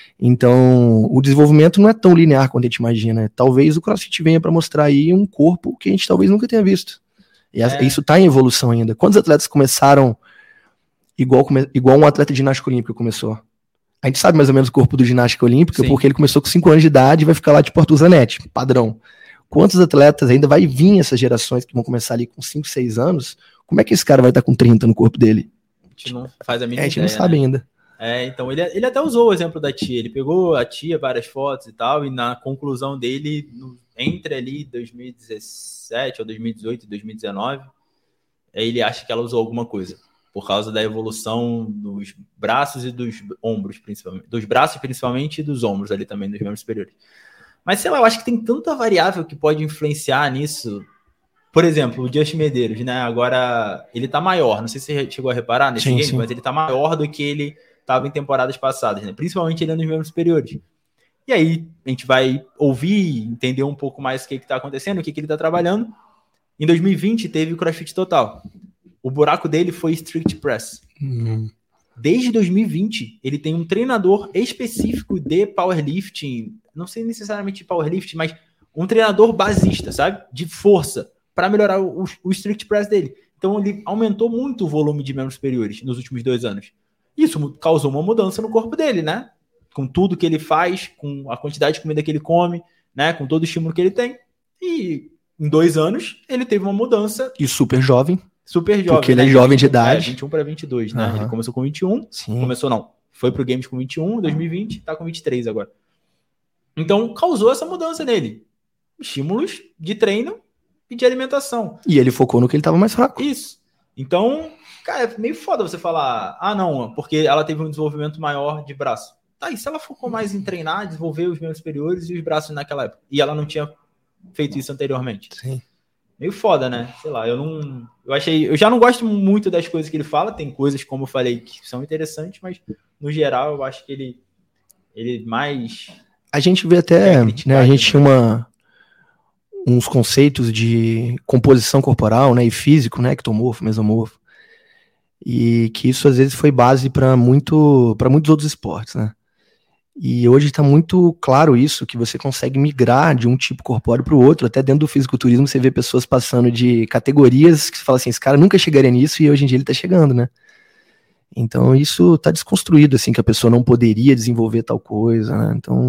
Então, o desenvolvimento não é tão linear quanto a gente imagina. Talvez o CrossFit venha para mostrar aí um corpo que a gente talvez nunca tenha visto. E isso tá em evolução ainda. Quantos atletas começaram igual um atleta de ginástica olímpica começou? A gente sabe mais ou menos o corpo do ginástica olímpica, porque ele começou com 5 anos de idade e vai ficar lá tipo Arthur Zanetti, padrão. Quantos atletas ainda vai vir essas gerações que vão começar ali com 5, 6 anos? Como é que esse cara vai estar com 30 no corpo dele? A gente não faz a mínima ideia, a gente não sabe ainda. Então ele até usou o exemplo da tia. Ele pegou a tia, várias fotos e tal, e na conclusão dele, entre ali 2017 ou 2018 e 2019, ele acha que ela usou alguma coisa. Por causa da evolução dos braços e dos ombros, principalmente. Dos braços, principalmente, e dos ombros ali também, dos membros superiores. Mas, sei lá, eu acho que tem tanta variável que pode influenciar nisso. Por exemplo, o Justin Medeiros, né? Agora, ele tá maior. Não sei se você chegou a reparar nesse game, mas ele tá maior do que ele estava em temporadas passadas, né? Principalmente ele nos membros superiores. E aí, a gente vai ouvir, entender um pouco mais o que tá acontecendo, o que ele tá trabalhando. Em 2020, teve o CrossFit Total. O buraco dele foi Strict Press. Desde 2020, ele tem um treinador específico de powerlifting, não sei necessariamente de powerlifting, mas um treinador basista, sabe? De força, para melhorar o Strict Press dele. Então ele aumentou muito o volume de membros superiores nos últimos 2 anos. Isso causou uma mudança no corpo dele, né? Com tudo que ele faz, com a quantidade de comida que ele come, né? Com todo o estímulo que ele tem. E em 2 anos, ele teve uma mudança. E super jovem. Super jovem. Porque ele é jovem de idade. 21 para 22, né? Ele começou com 21. Sim. Começou não. Foi pro Games com 21, 2020, tá com 23 agora. Então, causou essa mudança nele. Estímulos de treino e de alimentação. E ele focou no que ele tava mais fraco. Isso. Então, cara, é meio foda você falar, não, porque ela teve um desenvolvimento maior de braço. Tá, e se ela focou mais em treinar, desenvolver os membros superiores e os braços naquela época? E ela não tinha feito isso anteriormente? Sim. Meio foda, né? Sei lá, eu já não gosto muito das coisas que ele fala, tem coisas, como eu falei, que são interessantes, mas no geral eu acho que ele mais... A gente vê até, né, a gente tinha uns conceitos de composição corporal, né, e físico, né, ectomorfo, mesomorfo, e que isso às vezes foi base para muitos outros esportes, né? E hoje está muito claro isso, que você consegue migrar de um tipo corpóreo para o outro. Até dentro do fisiculturismo você vê pessoas passando de categorias que você fala assim, esse cara nunca chegaria nisso e hoje em dia ele está chegando, né? Então isso está desconstruído, assim, que a pessoa não poderia desenvolver tal coisa, né? Então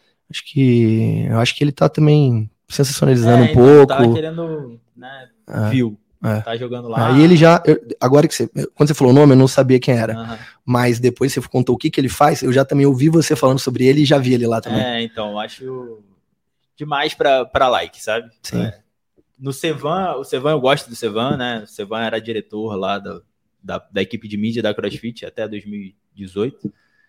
eu acho que ele está também sensacionalizando um pouco. Tá querendo, né, view. Tá jogando lá. Aí ele já, agora que quando você falou o nome, eu não sabia quem era. Mas depois você contou o que ele faz, eu já também ouvi você falando sobre ele e já vi ele lá também. Então, acho demais pra like, sabe? Sim. No Sevan, eu gosto do Sevan, né? O Sevan era diretor lá da equipe de mídia da CrossFit até 2018.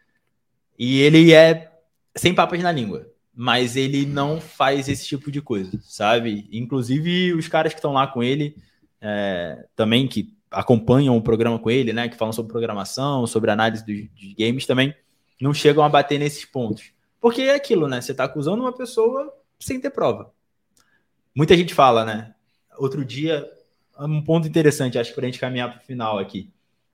E ele é sem papas na língua. Mas ele não faz esse tipo de coisa, sabe? Inclusive, os caras que estão lá com ele... também que acompanham o programa com ele, né, que falam sobre programação, sobre análise dos games também, não chegam a bater nesses pontos. Porque é aquilo, né, você tá acusando uma pessoa sem ter prova. Muita gente fala, né, outro dia, um ponto interessante, acho que pra gente caminhar pro final aqui.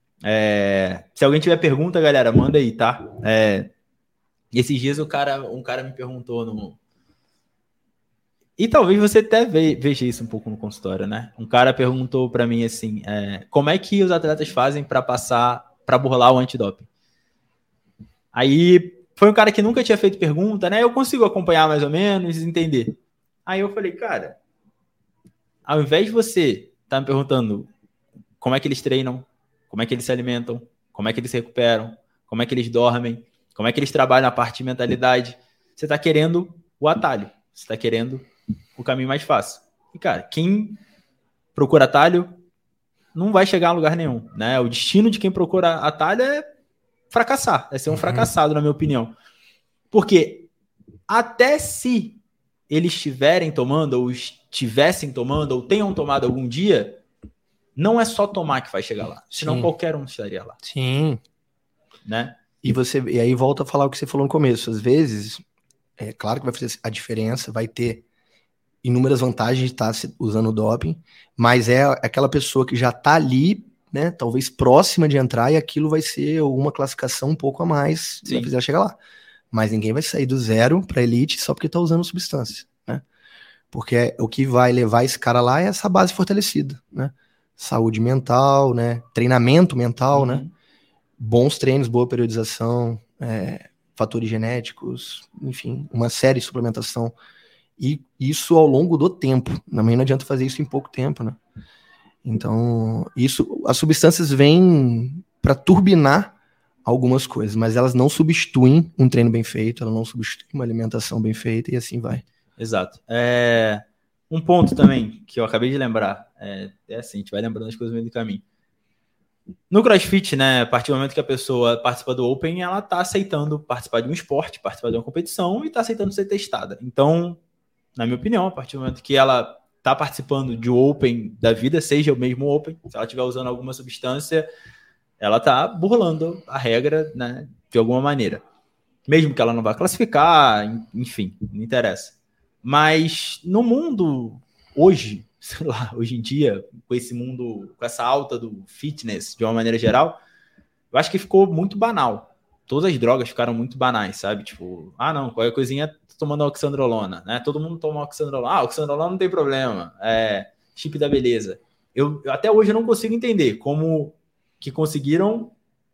Se alguém tiver pergunta, galera, manda aí, tá? Esses dias um cara me perguntou E talvez você até veja isso um pouco no consultório, né? Um cara perguntou pra mim assim, como é que os atletas fazem pra burlar o antidoping? Aí foi um cara que nunca tinha feito pergunta, né? Eu consigo acompanhar mais ou menos, entender. Aí eu falei, cara, ao invés de você estar me perguntando como é que eles treinam, como é que eles se alimentam, como é que eles se recuperam, como é que eles dormem, como é que eles trabalham a parte de mentalidade, você tá querendo o atalho, você tá querendo o caminho mais fácil. E, cara, quem procura atalho não vai chegar a lugar nenhum, né? O destino de quem procura atalho é fracassar, é ser um fracassado, na minha opinião. Porque até se eles estiverem tomando, ou estivessem tomando, ou tenham tomado algum dia, não é só tomar que vai chegar lá. Senão qualquer um estaria lá. Sim. Né? E aí volta a falar o que você falou no começo. Às vezes, é claro que vai fazer a diferença, vai ter inúmeras vantagens de estar usando o doping, mas é aquela pessoa que já está ali, né, talvez próxima de entrar, e aquilo vai ser uma classificação um pouco a mais, Sim. vai fazer ela chegar lá. Mas ninguém vai sair do zero para elite só porque está usando substância, né? Porque o que vai levar esse cara lá é essa base fortalecida, né? Saúde mental, né? Treinamento mental, né? Bons treinos, boa periodização, fatores genéticos, enfim, uma série de suplementação. E isso ao longo do tempo. Também não adianta fazer isso em pouco tempo, né? Então, as substâncias vêm para turbinar algumas coisas, mas elas não substituem um treino bem feito, elas não substituem uma alimentação bem feita e assim vai. Exato. Um ponto também que eu acabei de lembrar, assim, a gente vai lembrando as coisas no meio do caminho. No CrossFit, né, a partir do momento que a pessoa participa do Open, ela tá aceitando participar de um esporte, participar de uma competição e tá aceitando ser testada. Então, na minha opinião, a partir do momento que ela tá participando de um Open da vida, seja o mesmo Open, se ela estiver usando alguma substância, ela tá burlando a regra, né, de alguma maneira. Mesmo que ela não vá classificar, enfim, não interessa. Mas no mundo hoje, sei lá, hoje em dia, com esse mundo, com essa alta do fitness, de uma maneira geral, eu acho que ficou muito banal. Todas as drogas ficaram muito banais, sabe? Tipo, não, qualquer coisinha tô tomando oxandrolona, né? Todo mundo toma oxandrolona. Oxandrolona não tem problema. Chip da beleza. Eu até hoje eu não consigo entender como que conseguiram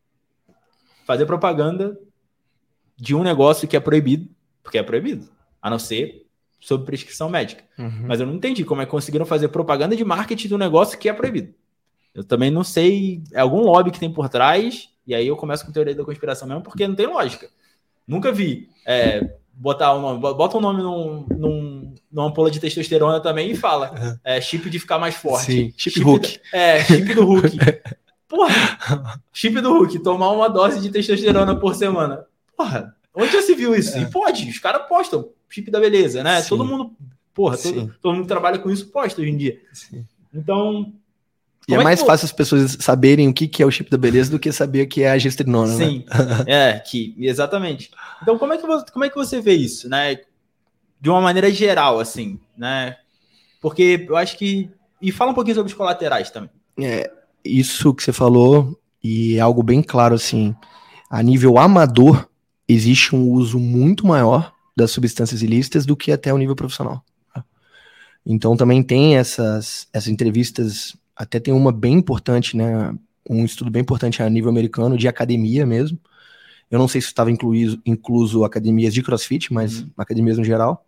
fazer propaganda de um negócio que é proibido, porque é proibido, a não ser sob prescrição médica. Mas eu não entendi como é que conseguiram fazer propaganda de marketing do negócio que é proibido. Eu também não sei, é algum lobby que tem por trás, e aí eu começo com teoria da conspiração mesmo, porque não tem lógica. Nunca vi bota um nome numa ampola de testosterona também e fala chip de ficar mais forte. Sim, chip Hulk. Chip do Hulk. Porra, chip do Hulk, tomar uma dose de testosterona por semana. Porra, onde já se viu isso? E pode, os caras postam chip da beleza, né? Sim. Todo mundo, todo mundo que trabalha com isso posta hoje em dia. Sim. Então... E é mais fácil as pessoas saberem o que é o chip da beleza do que saber o que é a gestrinona, sim, né? Exatamente. Então, como é que você vê isso, né? De uma maneira geral, assim, né? Porque eu acho que... E fala um pouquinho sobre os colaterais também. Isso que você falou, e é algo bem claro, assim, a nível amador, existe um uso muito maior das substâncias ilícitas do que até o nível profissional. Então também tem essas entrevistas, até tem uma bem importante, né, um estudo bem importante a nível americano, de academia mesmo. Eu não sei se estava incluso academias de CrossFit, mas academias no geral.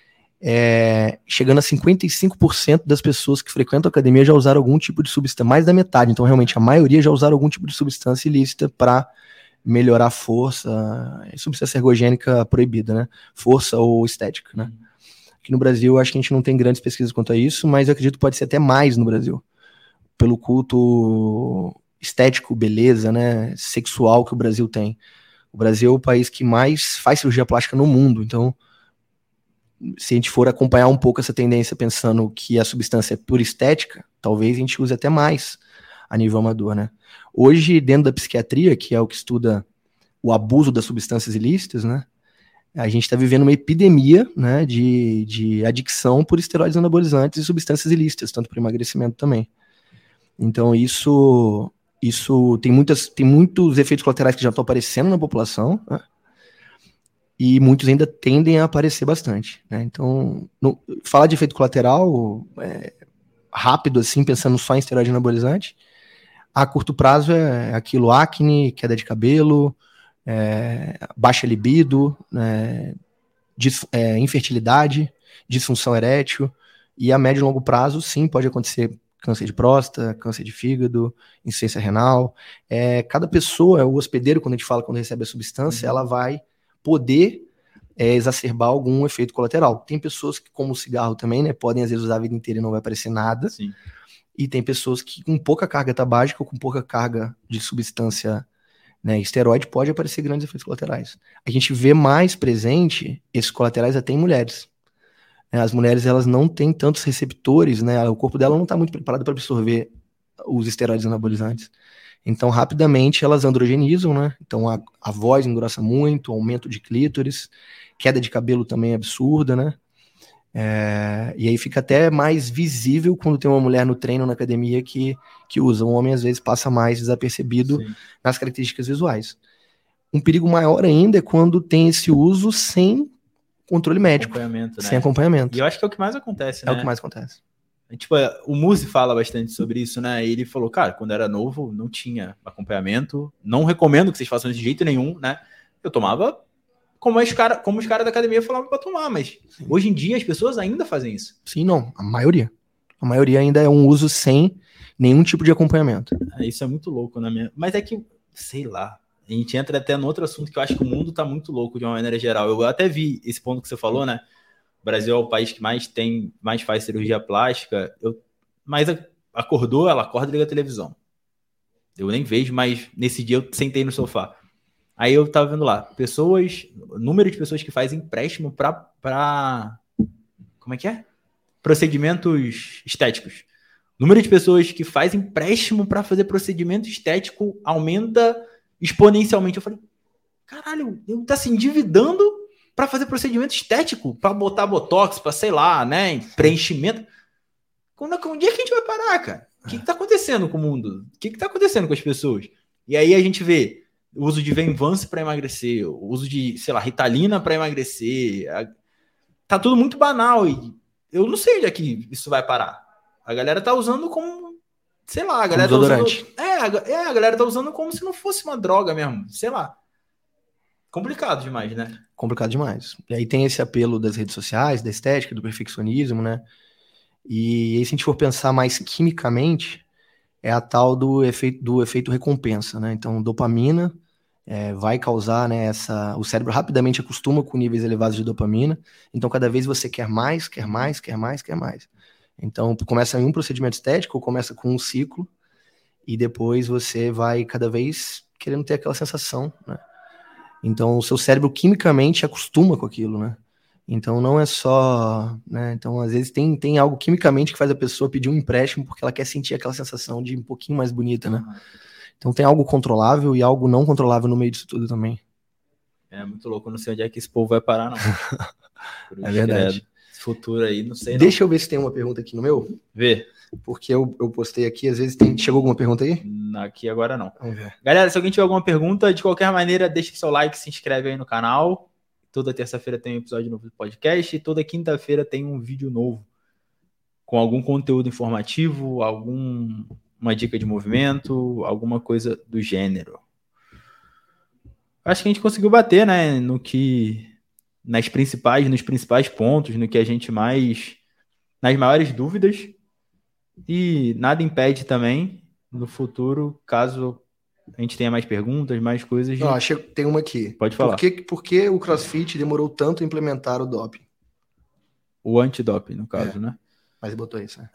Chegando a 55% das pessoas que frequentam a academia já usaram algum tipo de substância, mais da metade, então realmente a maioria já usaram algum tipo de substância ilícita para melhorar a força, substância ergogênica proibida, né? Força ou estética, né? Aqui no Brasil, acho que a gente não tem grandes pesquisas quanto a isso, mas eu acredito que pode ser até mais no Brasil, pelo culto estético, beleza, né? Sexual que o Brasil tem. O Brasil é o país que mais faz cirurgia plástica no mundo, então se a gente for acompanhar um pouco essa tendência pensando que a substância é pura estética, talvez a gente use até mais a nível amador, né? Hoje, dentro da psiquiatria, que é o que estuda o abuso das substâncias ilícitas, né? A gente está vivendo uma epidemia, né, de adicção por esteroides anabolizantes e substâncias ilícitas, tanto para emagrecimento também. Então isso tem muitos efeitos colaterais que já estão aparecendo na população, né? E muitos ainda tendem a aparecer bastante, né? Então, falar de efeito colateral rápido, assim, pensando só em esteroide anabolizante, a curto prazo é aquilo: acne, queda de cabelo, baixa libido, infertilidade, disfunção erétil, e a médio e longo prazo, sim, pode acontecer câncer de próstata, câncer de fígado, insuficiência renal. Cada pessoa, o hospedeiro, quando a gente fala, quando recebe a substância, ela vai poder exacerbar algum efeito colateral. Tem pessoas que, como o cigarro também, né, podem às vezes usar a vida inteira e não vai aparecer nada. Sim. E tem pessoas que com pouca carga tabágica ou com pouca carga de substância, né, esteroide, pode aparecer grandes efeitos colaterais. A gente vê mais presente esses colaterais até em mulheres. As mulheres, elas não têm tantos receptores, né, o corpo dela não está muito preparado para absorver os esteroides anabolizantes. Então, rapidamente, elas androgenizam, né? Então, a voz engrossa muito, aumento de clítoris, queda de cabelo também absurda, né? E aí fica até mais visível quando tem uma mulher no treino, na academia, que usa. Um homem, às vezes, passa mais desapercebido nas características visuais. Um perigo maior ainda é quando tem esse uso sem controle médico. Sem acompanhamento. E eu acho que é o que mais acontece, né? É o que mais acontece. Tipo, o Muzi fala bastante sobre isso, né? Ele falou, cara, quando era novo, não tinha acompanhamento. Não recomendo que vocês façam de jeito nenhum, né? Eu tomava como os caras da academia falavam pra tomar, mas hoje em dia as pessoas ainda fazem isso. Sim, não. A maioria. A maioria ainda é um uso sem nenhum tipo de acompanhamento. Isso é muito louco, né? Mas é que, sei lá, a gente entra até no outro assunto que eu acho que o mundo tá muito louco de uma maneira geral. Eu até vi esse ponto que você falou, né? O Brasil é o país que mais faz cirurgia plástica. Mas acordou, ela acorda e liga a televisão. Eu nem vejo, mas nesse dia eu sentei no sofá. Aí eu tava vendo lá, número de pessoas que fazem empréstimo pra como é que é? Procedimentos estéticos. O número de pessoas que fazem empréstimo para fazer procedimento estético aumenta exponencialmente. Eu falei, caralho, eu tá se endividando para fazer procedimento estético, para botar botox, para sei lá, né, preenchimento. Onde é que a gente vai parar, cara? O que tá acontecendo com o mundo? O que tá acontecendo com as pessoas? E aí a gente vê o uso de Venvance para emagrecer, o uso de, sei lá, Ritalina para emagrecer. Tá tudo muito banal e eu não sei onde é que isso vai parar. A galera tá usando como, sei lá, a galera tá usando, a galera tá usando como se não fosse uma droga mesmo, sei lá. Complicado demais, né? Complicado demais. E aí tem esse apelo das redes sociais, da estética, do perfeccionismo, né? E aí, se a gente for pensar mais quimicamente, é a tal do efeito recompensa, né? Então, dopamina vai causar, né, o cérebro rapidamente acostuma com níveis elevados de dopamina, então cada vez você quer mais, quer mais, quer mais, quer mais. Então, começa em um procedimento estético, ou começa com um ciclo, e depois você vai cada vez querendo ter aquela sensação, né? Então, o seu cérebro quimicamente acostuma com aquilo, né? Então, não é só, né? Então, às vezes tem algo quimicamente que faz a pessoa pedir um empréstimo porque ela quer sentir aquela sensação de um pouquinho mais bonita, né? Então, tem algo controlável e algo não controlável no meio disso tudo também. É muito louco, não sei onde é que esse povo vai parar, não. É verdade. Esse futuro aí, não sei. Deixa eu ver se tem uma pergunta aqui no meu. Vê. Porque eu postei aqui, às vezes chegou alguma pergunta aí? Aqui agora não. Vamos ver. Galera, se alguém tiver alguma pergunta, de qualquer maneira, deixa seu like, se inscreve aí no canal. Toda terça-feira tem um episódio novo do podcast e toda quinta-feira tem um vídeo novo com algum conteúdo informativo, uma dica de movimento, alguma coisa do gênero. Acho que a gente conseguiu bater, né, nos principais pontos, no que a gente nas maiores dúvidas. E nada impede também, no futuro, caso a gente tenha mais perguntas, mais coisas. Acho que tem uma aqui. Pode falar. Por que o CrossFit demorou tanto a implementar o doping? O antidoping, no caso, né? Mas botou isso, né?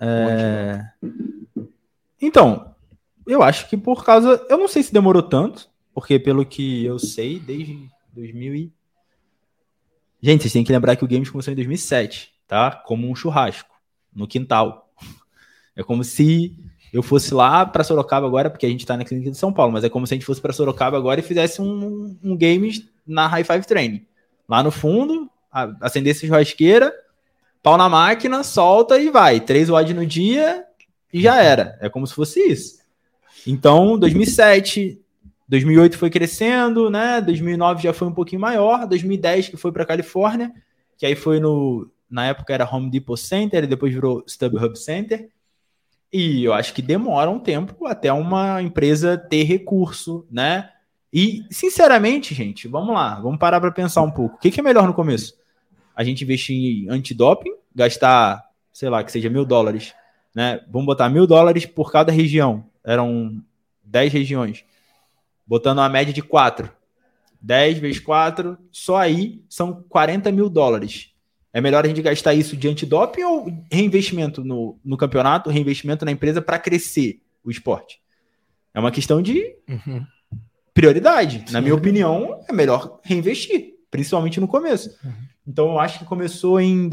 Então, eu acho que por causa... Eu não sei se demorou tanto, porque pelo que eu sei, desde 2000 Gente, vocês têm que lembrar que o Games começou em 2007, tá? Como um churrasco, no quintal. É como se eu fosse lá para Sorocaba agora, porque a gente tá na clínica de São Paulo, mas é como se a gente fosse para Sorocaba agora e fizesse um Games na High Five Training. Lá no fundo, acendesse a churrasqueira, pau na máquina, solta e vai. 3 WOD no dia e já era. É como se fosse isso. Então, 2007, 2008 foi crescendo, né? 2009 já foi um pouquinho maior. 2010 que foi para Califórnia, que aí foi na época era Home Depot Center e depois virou StubHub Center. E eu acho que demora um tempo até uma empresa ter recurso, né? E, sinceramente, gente, vamos lá, vamos parar para pensar um pouco. O que é melhor no começo? A gente investir em antidoping, gastar, sei lá, que seja $1.000, né? Vamos botar $1.000 por cada região. Eram 10 regiões. Botando uma média de 4. 10 vezes 4, só aí são $40 mil. É melhor a gente gastar isso de antidoping ou reinvestimento no campeonato, reinvestimento na empresa para crescer o esporte? É uma questão de prioridade. Sim. Na minha opinião, é melhor reinvestir, principalmente no começo. Então, eu acho que começou em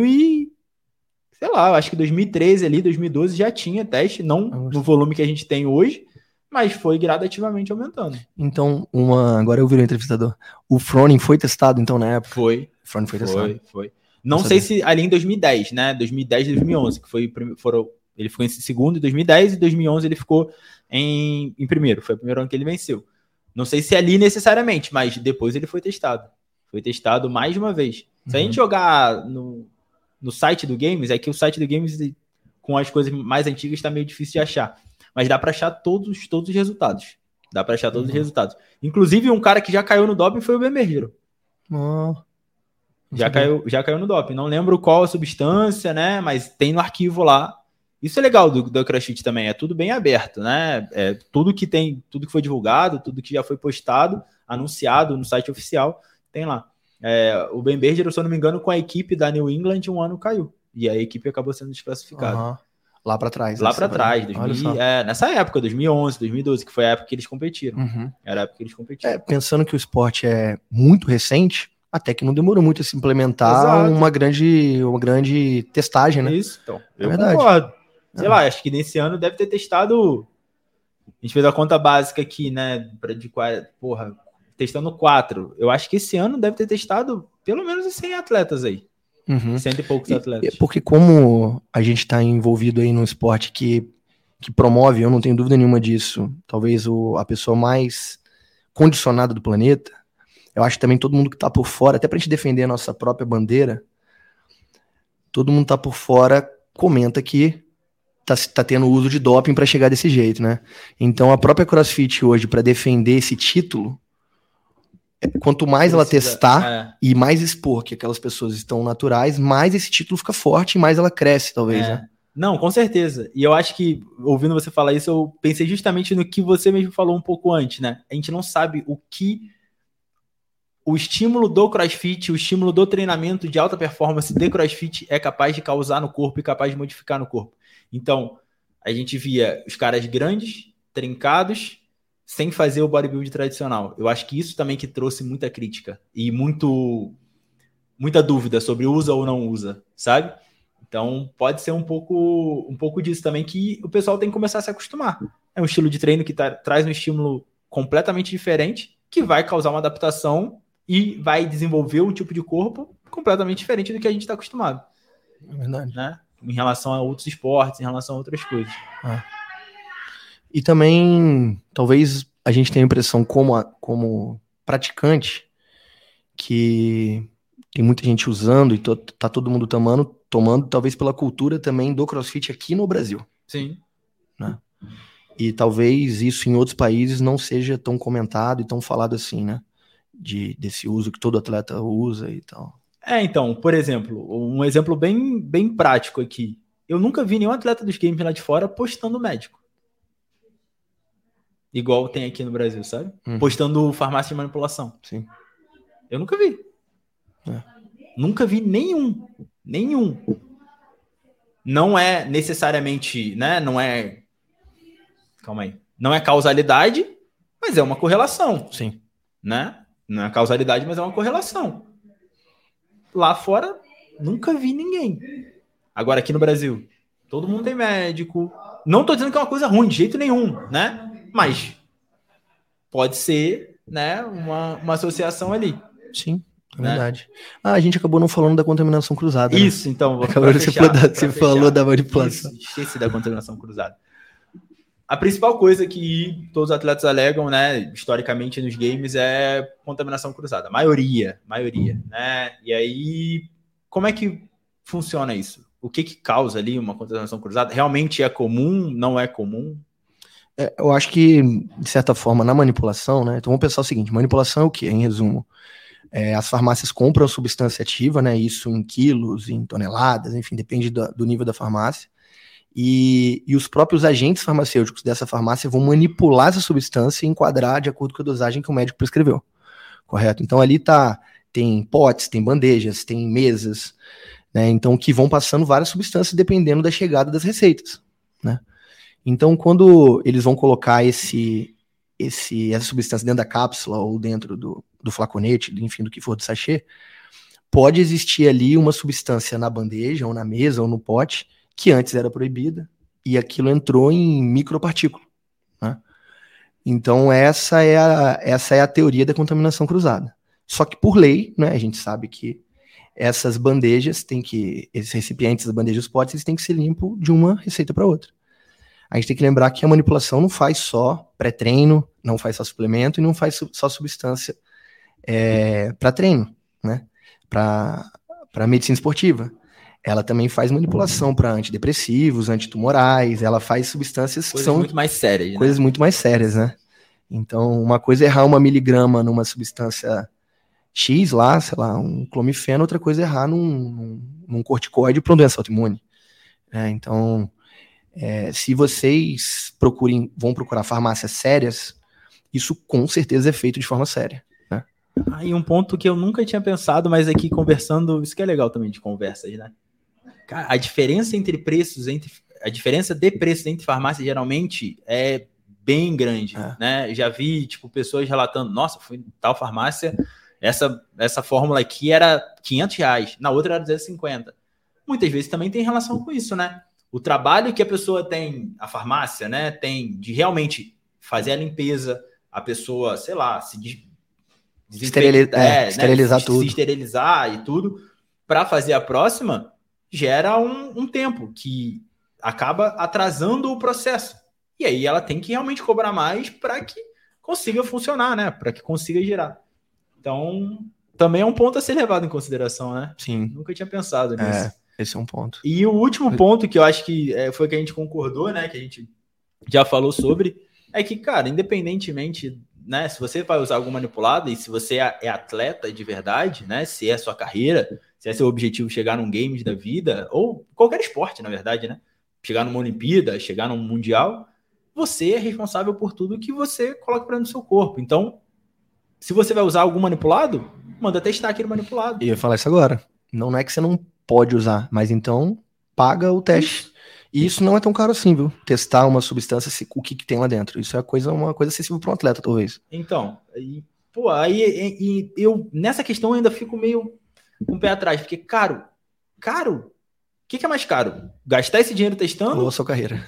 2013 ali, 2012 já tinha teste, não no volume que a gente tem hoje, mas foi gradativamente aumentando. Então, agora eu virei o entrevistador. O Froning foi testado, então, na época? Foi. O Froning foi testado. Foi. Não sei se ali em 2010, né? 2010 e 2011, que ele ficou em segundo em 2010 e 2011 ele ficou em primeiro. Foi o primeiro ano que ele venceu. Não sei se ali necessariamente, mas depois ele foi testado. Foi testado mais de uma vez. Se a gente jogar no site do Games, é que o site do Games com as coisas mais antigas está meio difícil de achar. Mas dá para achar todos os resultados. Dá para achar todos os resultados. Inclusive, um cara que já caiu no doping foi o Ben Bergeron. Já caiu no doping. Não lembro qual a substância, né? Mas tem no arquivo lá. Isso é legal do CrossFit também. É tudo bem aberto, né? É tudo que foi divulgado, tudo que já foi postado, anunciado no site oficial, tem lá. O Ben Bergeron, se eu não me engano, com a equipe da New England, um ano caiu. E a equipe acabou sendo desclassificada. Lá para trás. Lá para trás. Nessa época, 2011, 2012, que foi a época que eles competiram. Era a época que eles competiram. Pensando que o esporte é muito recente, até que não demorou muito a se implementar uma grande testagem, né? Isso, então. Eu concordo. Sei lá, acho que nesse ano deve ter testado. A gente fez a conta básica aqui, né? Testando 4. Eu acho que esse ano deve ter testado pelo menos 100 atletas aí. 100 e poucos atletas. Porque como a gente está envolvido aí num esporte que promove, eu não tenho dúvida nenhuma disso, talvez a pessoa mais condicionada do planeta, eu acho que também todo mundo que está por fora, até para a gente defender a nossa própria bandeira, todo mundo está por fora comenta que tá tendo uso de doping para chegar desse jeito, né? Então a própria CrossFit hoje, para defender esse título, quanto mais ela testar e mais expor que aquelas pessoas estão naturais, mais esse título fica forte e mais ela cresce, talvez, né? Não, com certeza. E eu acho que, ouvindo você falar isso, eu pensei justamente no que você mesmo falou um pouco antes, né? A gente não sabe o que o estímulo do CrossFit, o estímulo do treinamento de alta performance de CrossFit é capaz de causar no corpo e capaz de modificar no corpo. Então, a gente via os caras grandes, trincados, sem fazer o bodybuilding tradicional. Eu acho que isso também que trouxe muita crítica e muita dúvida sobre usa ou não usa, sabe? Então, pode ser um pouco disso também que o pessoal tem que começar a se acostumar. É um estilo de treino que traz um estímulo completamente diferente, que vai causar uma adaptação e vai desenvolver um tipo de corpo completamente diferente do que a gente está acostumado. É verdade. Né? Em relação a outros esportes, em relação a outras coisas. E também, talvez a gente tenha a impressão como praticante que tem muita gente usando e tá todo mundo tomando, talvez pela cultura também do CrossFit aqui no Brasil. Sim. Né? E talvez isso em outros países não seja tão comentado e tão falado assim, né? Desse uso que todo atleta usa e tal. Então, por exemplo, um exemplo bem, bem prático aqui. Eu nunca vi nenhum atleta dos games lá de fora postando médico. Igual tem aqui no Brasil, sabe? Postando farmácia de manipulação. Sim. Eu nunca vi. Nunca vi nenhum. Não é necessariamente, né? Não é... Calma aí. Não é causalidade, mas é uma correlação. Sim. Né? Não é causalidade, mas é uma correlação. Lá fora, nunca vi ninguém. Agora, aqui no Brasil, todo mundo tem médico. Não tô dizendo que é uma coisa ruim, de jeito nenhum, né? Mas pode ser, né, uma associação ali. Sim, é verdade. A gente acabou não falando da contaminação cruzada. Isso, né? Então. Você falou da manipulação. Esqueci da contaminação cruzada. A principal coisa que todos os atletas alegam, né, historicamente nos games, é contaminação cruzada. Maioria, né? E aí, como é que funciona isso? O que causa ali uma contaminação cruzada? Realmente é comum? Não é comum? Eu acho que, de certa forma, na manipulação, né? Então vamos pensar o seguinte: manipulação é o quê? Em resumo, as farmácias compram substância ativa, né? Isso em quilos, em toneladas, enfim, depende do nível da farmácia. E os próprios agentes farmacêuticos dessa farmácia vão manipular essa substância e enquadrar de acordo com a dosagem que o médico prescreveu. Correto? Então ali tem potes, tem bandejas, tem mesas, né? Então que vão passando várias substâncias dependendo da chegada das receitas, né? Então quando eles vão colocar essa substância dentro da cápsula ou dentro do flaconete, enfim, do que for do sachê, pode existir ali uma substância na bandeja ou na mesa ou no pote que antes era proibida, e aquilo entrou em micropartícula, né? Então essa é a teoria da contaminação cruzada. Só que por lei, né, a gente sabe que essas bandejas esses recipientes, as bandejas potes, eles têm que ser limpos de uma receita para outra. A gente tem que lembrar que a manipulação não faz só pré-treino, não faz só suplemento e não faz só substância para treino, né? Para medicina esportiva. Ela também faz manipulação para antidepressivos, antitumorais, ela faz substâncias que são muito mais sérias, né? Coisas muito mais sérias, né? Então, uma coisa é errar 1 miligrama numa substância X lá, sei lá, um clomifeno, outra coisa é errar num corticoide para uma doença autoimune. Então, se vocês vão procurar farmácias sérias, isso com certeza é feito de forma séria. Né? E um ponto que eu nunca tinha pensado, mas aqui conversando, isso que é legal também de conversas, né? Cara, a diferença de preços entre farmácias geralmente é bem grande, né? Já vi, tipo, pessoas relatando, nossa, fui em tal farmácia, essa fórmula aqui era R$500, na outra era 250. Muitas vezes também tem relação com isso, né? O trabalho que a pessoa tem, a farmácia, né, tem de realmente fazer a limpeza, a pessoa, sei lá, esterilizar tudo. Se esterilizar e tudo, para fazer a próxima, gera um tempo que acaba atrasando o processo. E aí ela tem que realmente cobrar mais para que consiga funcionar, né? Para que consiga girar. Então, também é um ponto a ser levado em consideração, né? Sim. Nunca tinha pensado nisso. Esse é um ponto. E o último ponto que eu acho que foi que a gente concordou, né? Que a gente já falou sobre, é que, cara, independentemente, né? Se você vai usar algum manipulado e se você é atleta de verdade, né? Se é a sua carreira, se é seu objetivo chegar num games da vida, ou qualquer esporte, na verdade, né? Chegar numa Olimpíada, chegar num Mundial, você é responsável por tudo que você coloca para dentro do seu corpo. Então, se você vai usar algum manipulado, manda testar aquele manipulado. Eu ia falar isso agora. Não é que você não pode usar, mas então paga o teste. E isso não é tão caro assim, viu? Testar uma substância, o que tem lá dentro. Isso é uma coisa acessível para um atleta, talvez. Então, aí eu nessa questão ainda fico meio com o pé atrás, porque caro. O que é mais caro? Gastar esse dinheiro testando? Ou a sua carreira.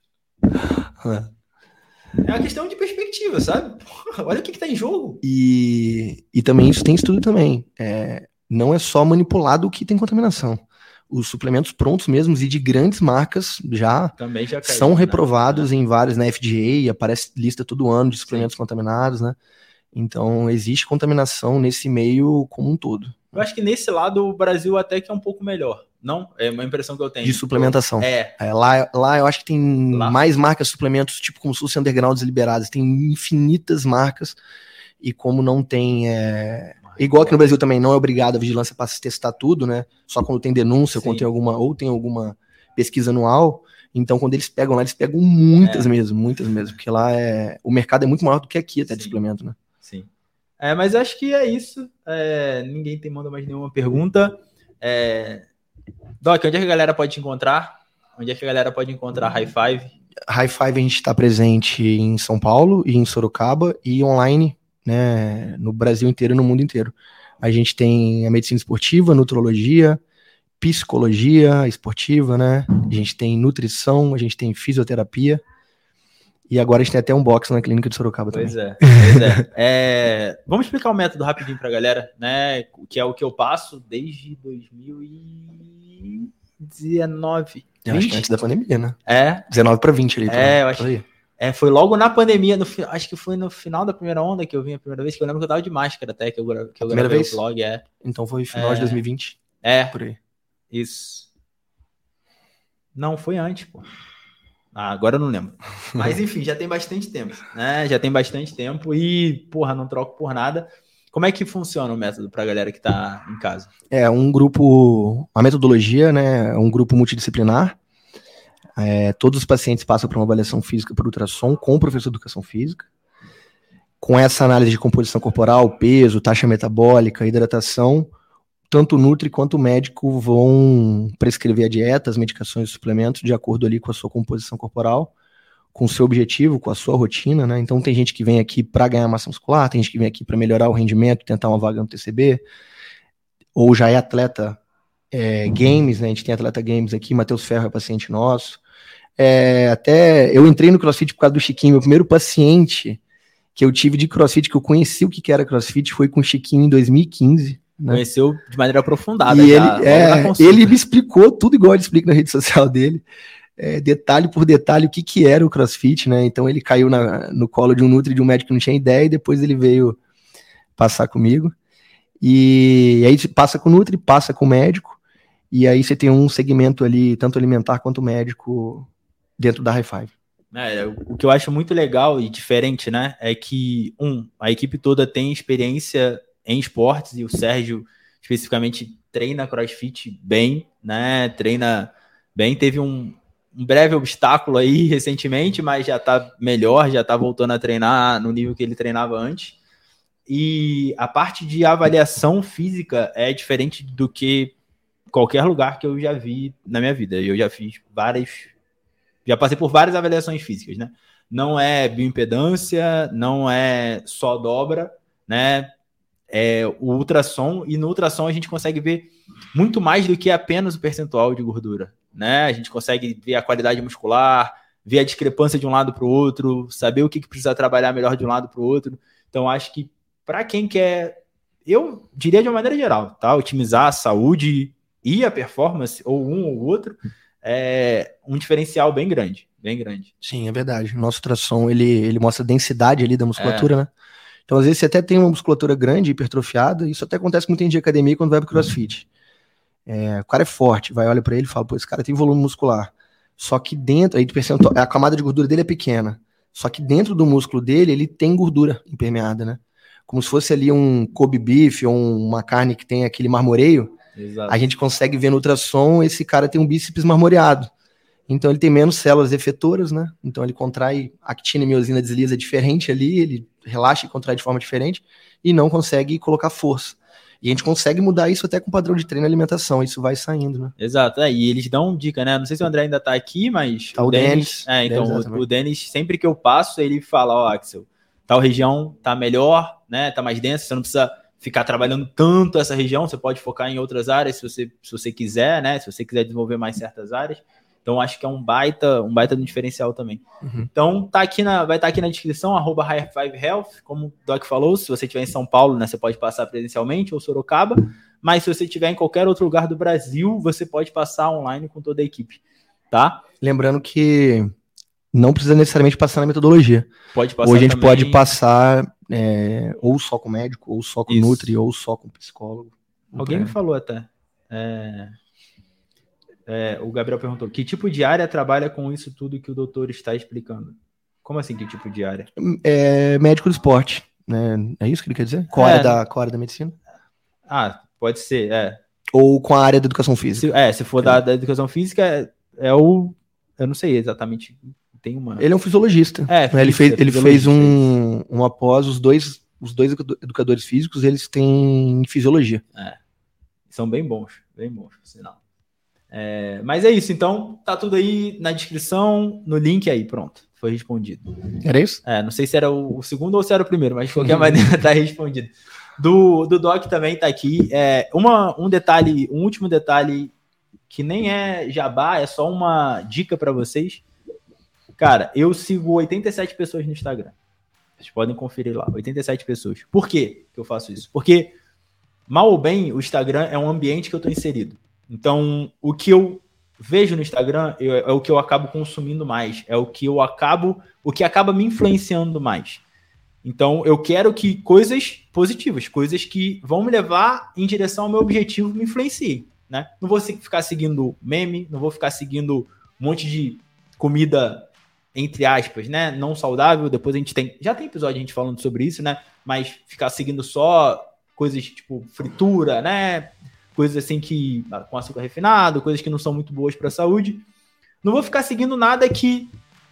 É uma questão de perspectiva, sabe? Olha o que tá em jogo. E também isso tem estudo também. Não é só manipulado que tem contaminação. Os suplementos prontos mesmos e de grandes marcas já são reprovados em vários, na FDA, aparece lista todo ano de suplementos contaminados, né? Então existe contaminação nesse meio como um todo. Eu acho que nesse lado o Brasil até que é um pouco melhor. Não? É uma impressão que eu tenho. De suplementação. Lá eu acho que tem mais marcas, suplementos, tipo como se fossem undergrounds liberados. Tem infinitas marcas. E como não tem... igual aqui no Brasil também, não é obrigado a vigilância para testar tudo, né? Só quando tem denúncia, quando tem alguma pesquisa anual. Então, quando eles pegam lá, eles pegam muitas mesmo. Porque lá o mercado é muito maior do que aqui até de suplemento, né? Sim. Mas acho que é isso. Ninguém manda mais nenhuma pergunta. Doc, onde é que a galera pode te encontrar? Onde é que a galera pode encontrar High Five? High Five a gente está presente em São Paulo e em Sorocaba e online, né, no Brasil inteiro e no mundo inteiro. A gente tem a medicina esportiva, nutrologia, psicologia esportiva, né? A gente tem nutrição, a gente tem fisioterapia e agora a gente tem até um box na clínica de Sorocaba também. Pois é. Vamos explicar o método rapidinho pra galera, né? Que é o que eu passo desde 2019. Eu acho que antes da pandemia, né? 19 para 20 ali. Eu acho. Foi logo na pandemia, acho que foi no final da primeira onda que eu vim a primeira vez, que eu lembro que eu tava de máscara até, que eu gravei o vlog. Então foi final de 2020? Por aí. Isso. Não, foi antes, pô. Agora eu não lembro. Mas enfim, já tem bastante tempo, né? Já tem bastante tempo e, porra, não troco por nada. Como é que funciona o método pra galera que tá em casa? A metodologia, né? É um grupo multidisciplinar. Todos os pacientes passam por uma avaliação física por ultrassom com o professor de educação física. Com essa análise de composição corporal, peso, taxa metabólica, hidratação, tanto o nutri quanto o médico vão prescrever a dieta, as medicações e suplementos de acordo ali com a sua composição corporal, com o seu objetivo, com a sua rotina, né? Então tem gente que vem aqui para ganhar massa muscular, tem gente que vem aqui para melhorar o rendimento, tentar uma vaga no TCB, ou já é atleta games, né? A gente tem atleta games aqui, Matheus Ferro é paciente nosso. Até eu entrei no CrossFit por causa do Chiquinho, meu primeiro paciente que eu tive de CrossFit, que eu conheci o que era CrossFit, foi com o Chiquinho em 2015. né? Conheceu de maneira aprofundada. E já, ele me explicou tudo igual ele explica na rede social dele, detalhe por detalhe, o que era o CrossFit, né? Então ele caiu no colo de um nutri, de um médico que não tinha ideia, e depois ele veio passar comigo. E aí você passa com o nutri, passa com o médico, e aí você tem um segmento ali, tanto alimentar quanto médico, dentro da High Five. O que eu acho muito legal e diferente, né, é que, a equipe toda tem experiência em esportes, e o Sérgio, especificamente, treina CrossFit bem, né, treina bem, teve um breve obstáculo aí recentemente, mas já tá melhor, já tá voltando a treinar no nível que ele treinava antes, e a parte de avaliação física é diferente do que qualquer lugar que eu já vi na minha vida. Eu já fiz já passei por várias avaliações físicas, né? Não é bioimpedância, não é só dobra, né? É o ultrassom, e no ultrassom a gente consegue ver muito mais do que apenas o percentual de gordura, né? A gente consegue ver a qualidade muscular, ver a discrepância de um lado para o outro, saber o que precisa trabalhar melhor de um lado para o outro. Então, acho que para quem quer, eu diria de uma maneira geral, tá? Otimizar a saúde e a performance, ou um ou outro, é um diferencial bem grande, bem grande. Sim, é verdade. O nosso ultrassom, ele mostra a densidade ali da musculatura, né? Então, às vezes, você até tem uma musculatura grande, hipertrofiada, isso até acontece muito em academia quando vai pro CrossFit. O cara é forte, olha pra ele e fala, pô, esse cara tem volume muscular. Só que dentro, aí a camada de gordura dele é pequena. Só que dentro do músculo dele, ele tem gordura impermeada, né? Como se fosse ali um Kobe beef ou uma carne que tem aquele marmoreio. Exato. A gente consegue ver no ultrassom, esse cara tem um bíceps marmoreado. Então ele tem menos células efetoras, né? Então ele contrai, actina e miosina desliza diferente ali, ele relaxa e contrai de forma diferente e não consegue colocar força. E a gente consegue mudar isso até com o padrão de treino e alimentação, isso vai saindo, né? Exato, e eles dão dica, né? Não sei se o André ainda tá aqui, mas tá o Denis. Então o Denis, sempre que eu passo, ele fala, ó, Axel, tal região tá melhor, né? Tá mais densa, você não precisa ficar trabalhando tanto essa região, você pode focar em outras áreas se você quiser, né? Se você quiser desenvolver mais certas áreas. Então, acho que é um baita no diferencial também. Uhum. Então, vai estar aqui na descrição, @High5Health, como o Doc falou, se você estiver em São Paulo, né, você pode passar presencialmente, ou Sorocaba, mas se você estiver em qualquer outro lugar do Brasil, você pode passar online com toda a equipe, tá? Lembrando que não precisa necessariamente passar na metodologia. Pode passar. Ou a gente pode passar ou só com médico, ou só com nutri, ou só com psicólogo. Alguém me falou até. O Gabriel perguntou, que tipo de área trabalha com isso tudo que o doutor está explicando? Como assim, que tipo de área? Médico do esporte, né? É isso que ele quer dizer? Com a área da medicina? Pode ser, Ou com a área da educação física. Se for da educação física, eu não sei exatamente, tem uma... Ele é um fisiologista. Ele fez um após, os dois educadores físicos, eles têm fisiologia. São bem bons, por sinal. Mas é isso, então tá tudo aí na descrição, no link aí, pronto, foi respondido. Era isso? Não sei se era o segundo ou se era o primeiro, mas de qualquer maneira tá respondido. Do Doc também tá aqui. Um último detalhe que nem é jabá, é só uma dica para vocês. Cara, eu sigo 87 pessoas no Instagram. Vocês podem conferir lá, 87 pessoas. Por que eu faço isso? Porque, mal ou bem, o Instagram é um ambiente que eu tô inserido. Então, o que eu vejo no Instagram é o que eu acabo consumindo mais, é o que acaba me influenciando mais. Então, eu quero que coisas positivas, coisas que vão me levar em direção ao meu objetivo, me influenciem, né? Não vou ficar seguindo meme, não vou ficar seguindo um monte de comida, entre aspas, né? Não saudável. Depois já tem episódio a gente falando sobre isso, né? Mas ficar seguindo só coisas tipo fritura, né? Coisas assim com açúcar refinado, coisas que não são muito boas para a saúde. Não vou ficar seguindo nada que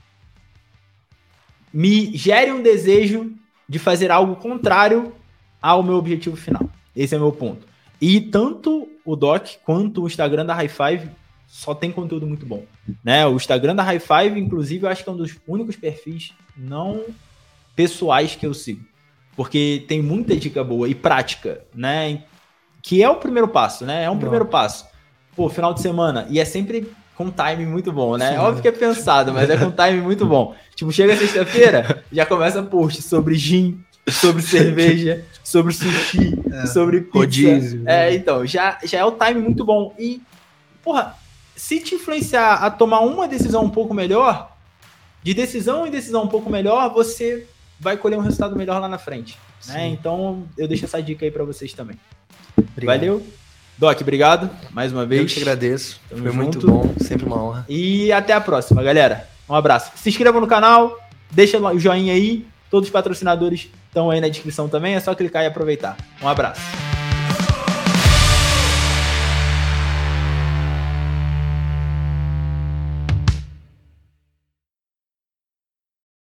me gere um desejo de fazer algo contrário ao meu objetivo final. Esse é o meu ponto. E tanto o Doc quanto o Instagram da High Five só tem conteúdo muito bom, né? O Instagram da High Five, inclusive, eu acho que é um dos únicos perfis não pessoais que eu sigo. Porque tem muita dica boa e prática, né? Que é o primeiro passo, né? Primeiro passo. Pô, final de semana. E é sempre com time muito bom, né? Sim, óbvio que é pensado, mas é com time muito bom. Tipo, chega sexta-feira, já começa post sobre gym, sobre cerveja, sobre sushi, sobre pizza. Rodízio. Então, já é o time muito bom. E, porra, se te influenciar a tomar uma decisão um pouco melhor, de decisão em decisão um pouco melhor, você vai colher um resultado melhor lá na frente. Né? Então, eu deixo essa dica aí pra vocês também. Obrigado. Valeu. Doc, obrigado mais uma vez. Eu te agradeço. Tamo Foi junto. muito bom, sempre uma honra. E até a próxima, galera. Um abraço. Se inscrevam no canal, deixa o joinha aí. Todos os patrocinadores estão aí na descrição também, é só clicar e aproveitar. Um abraço.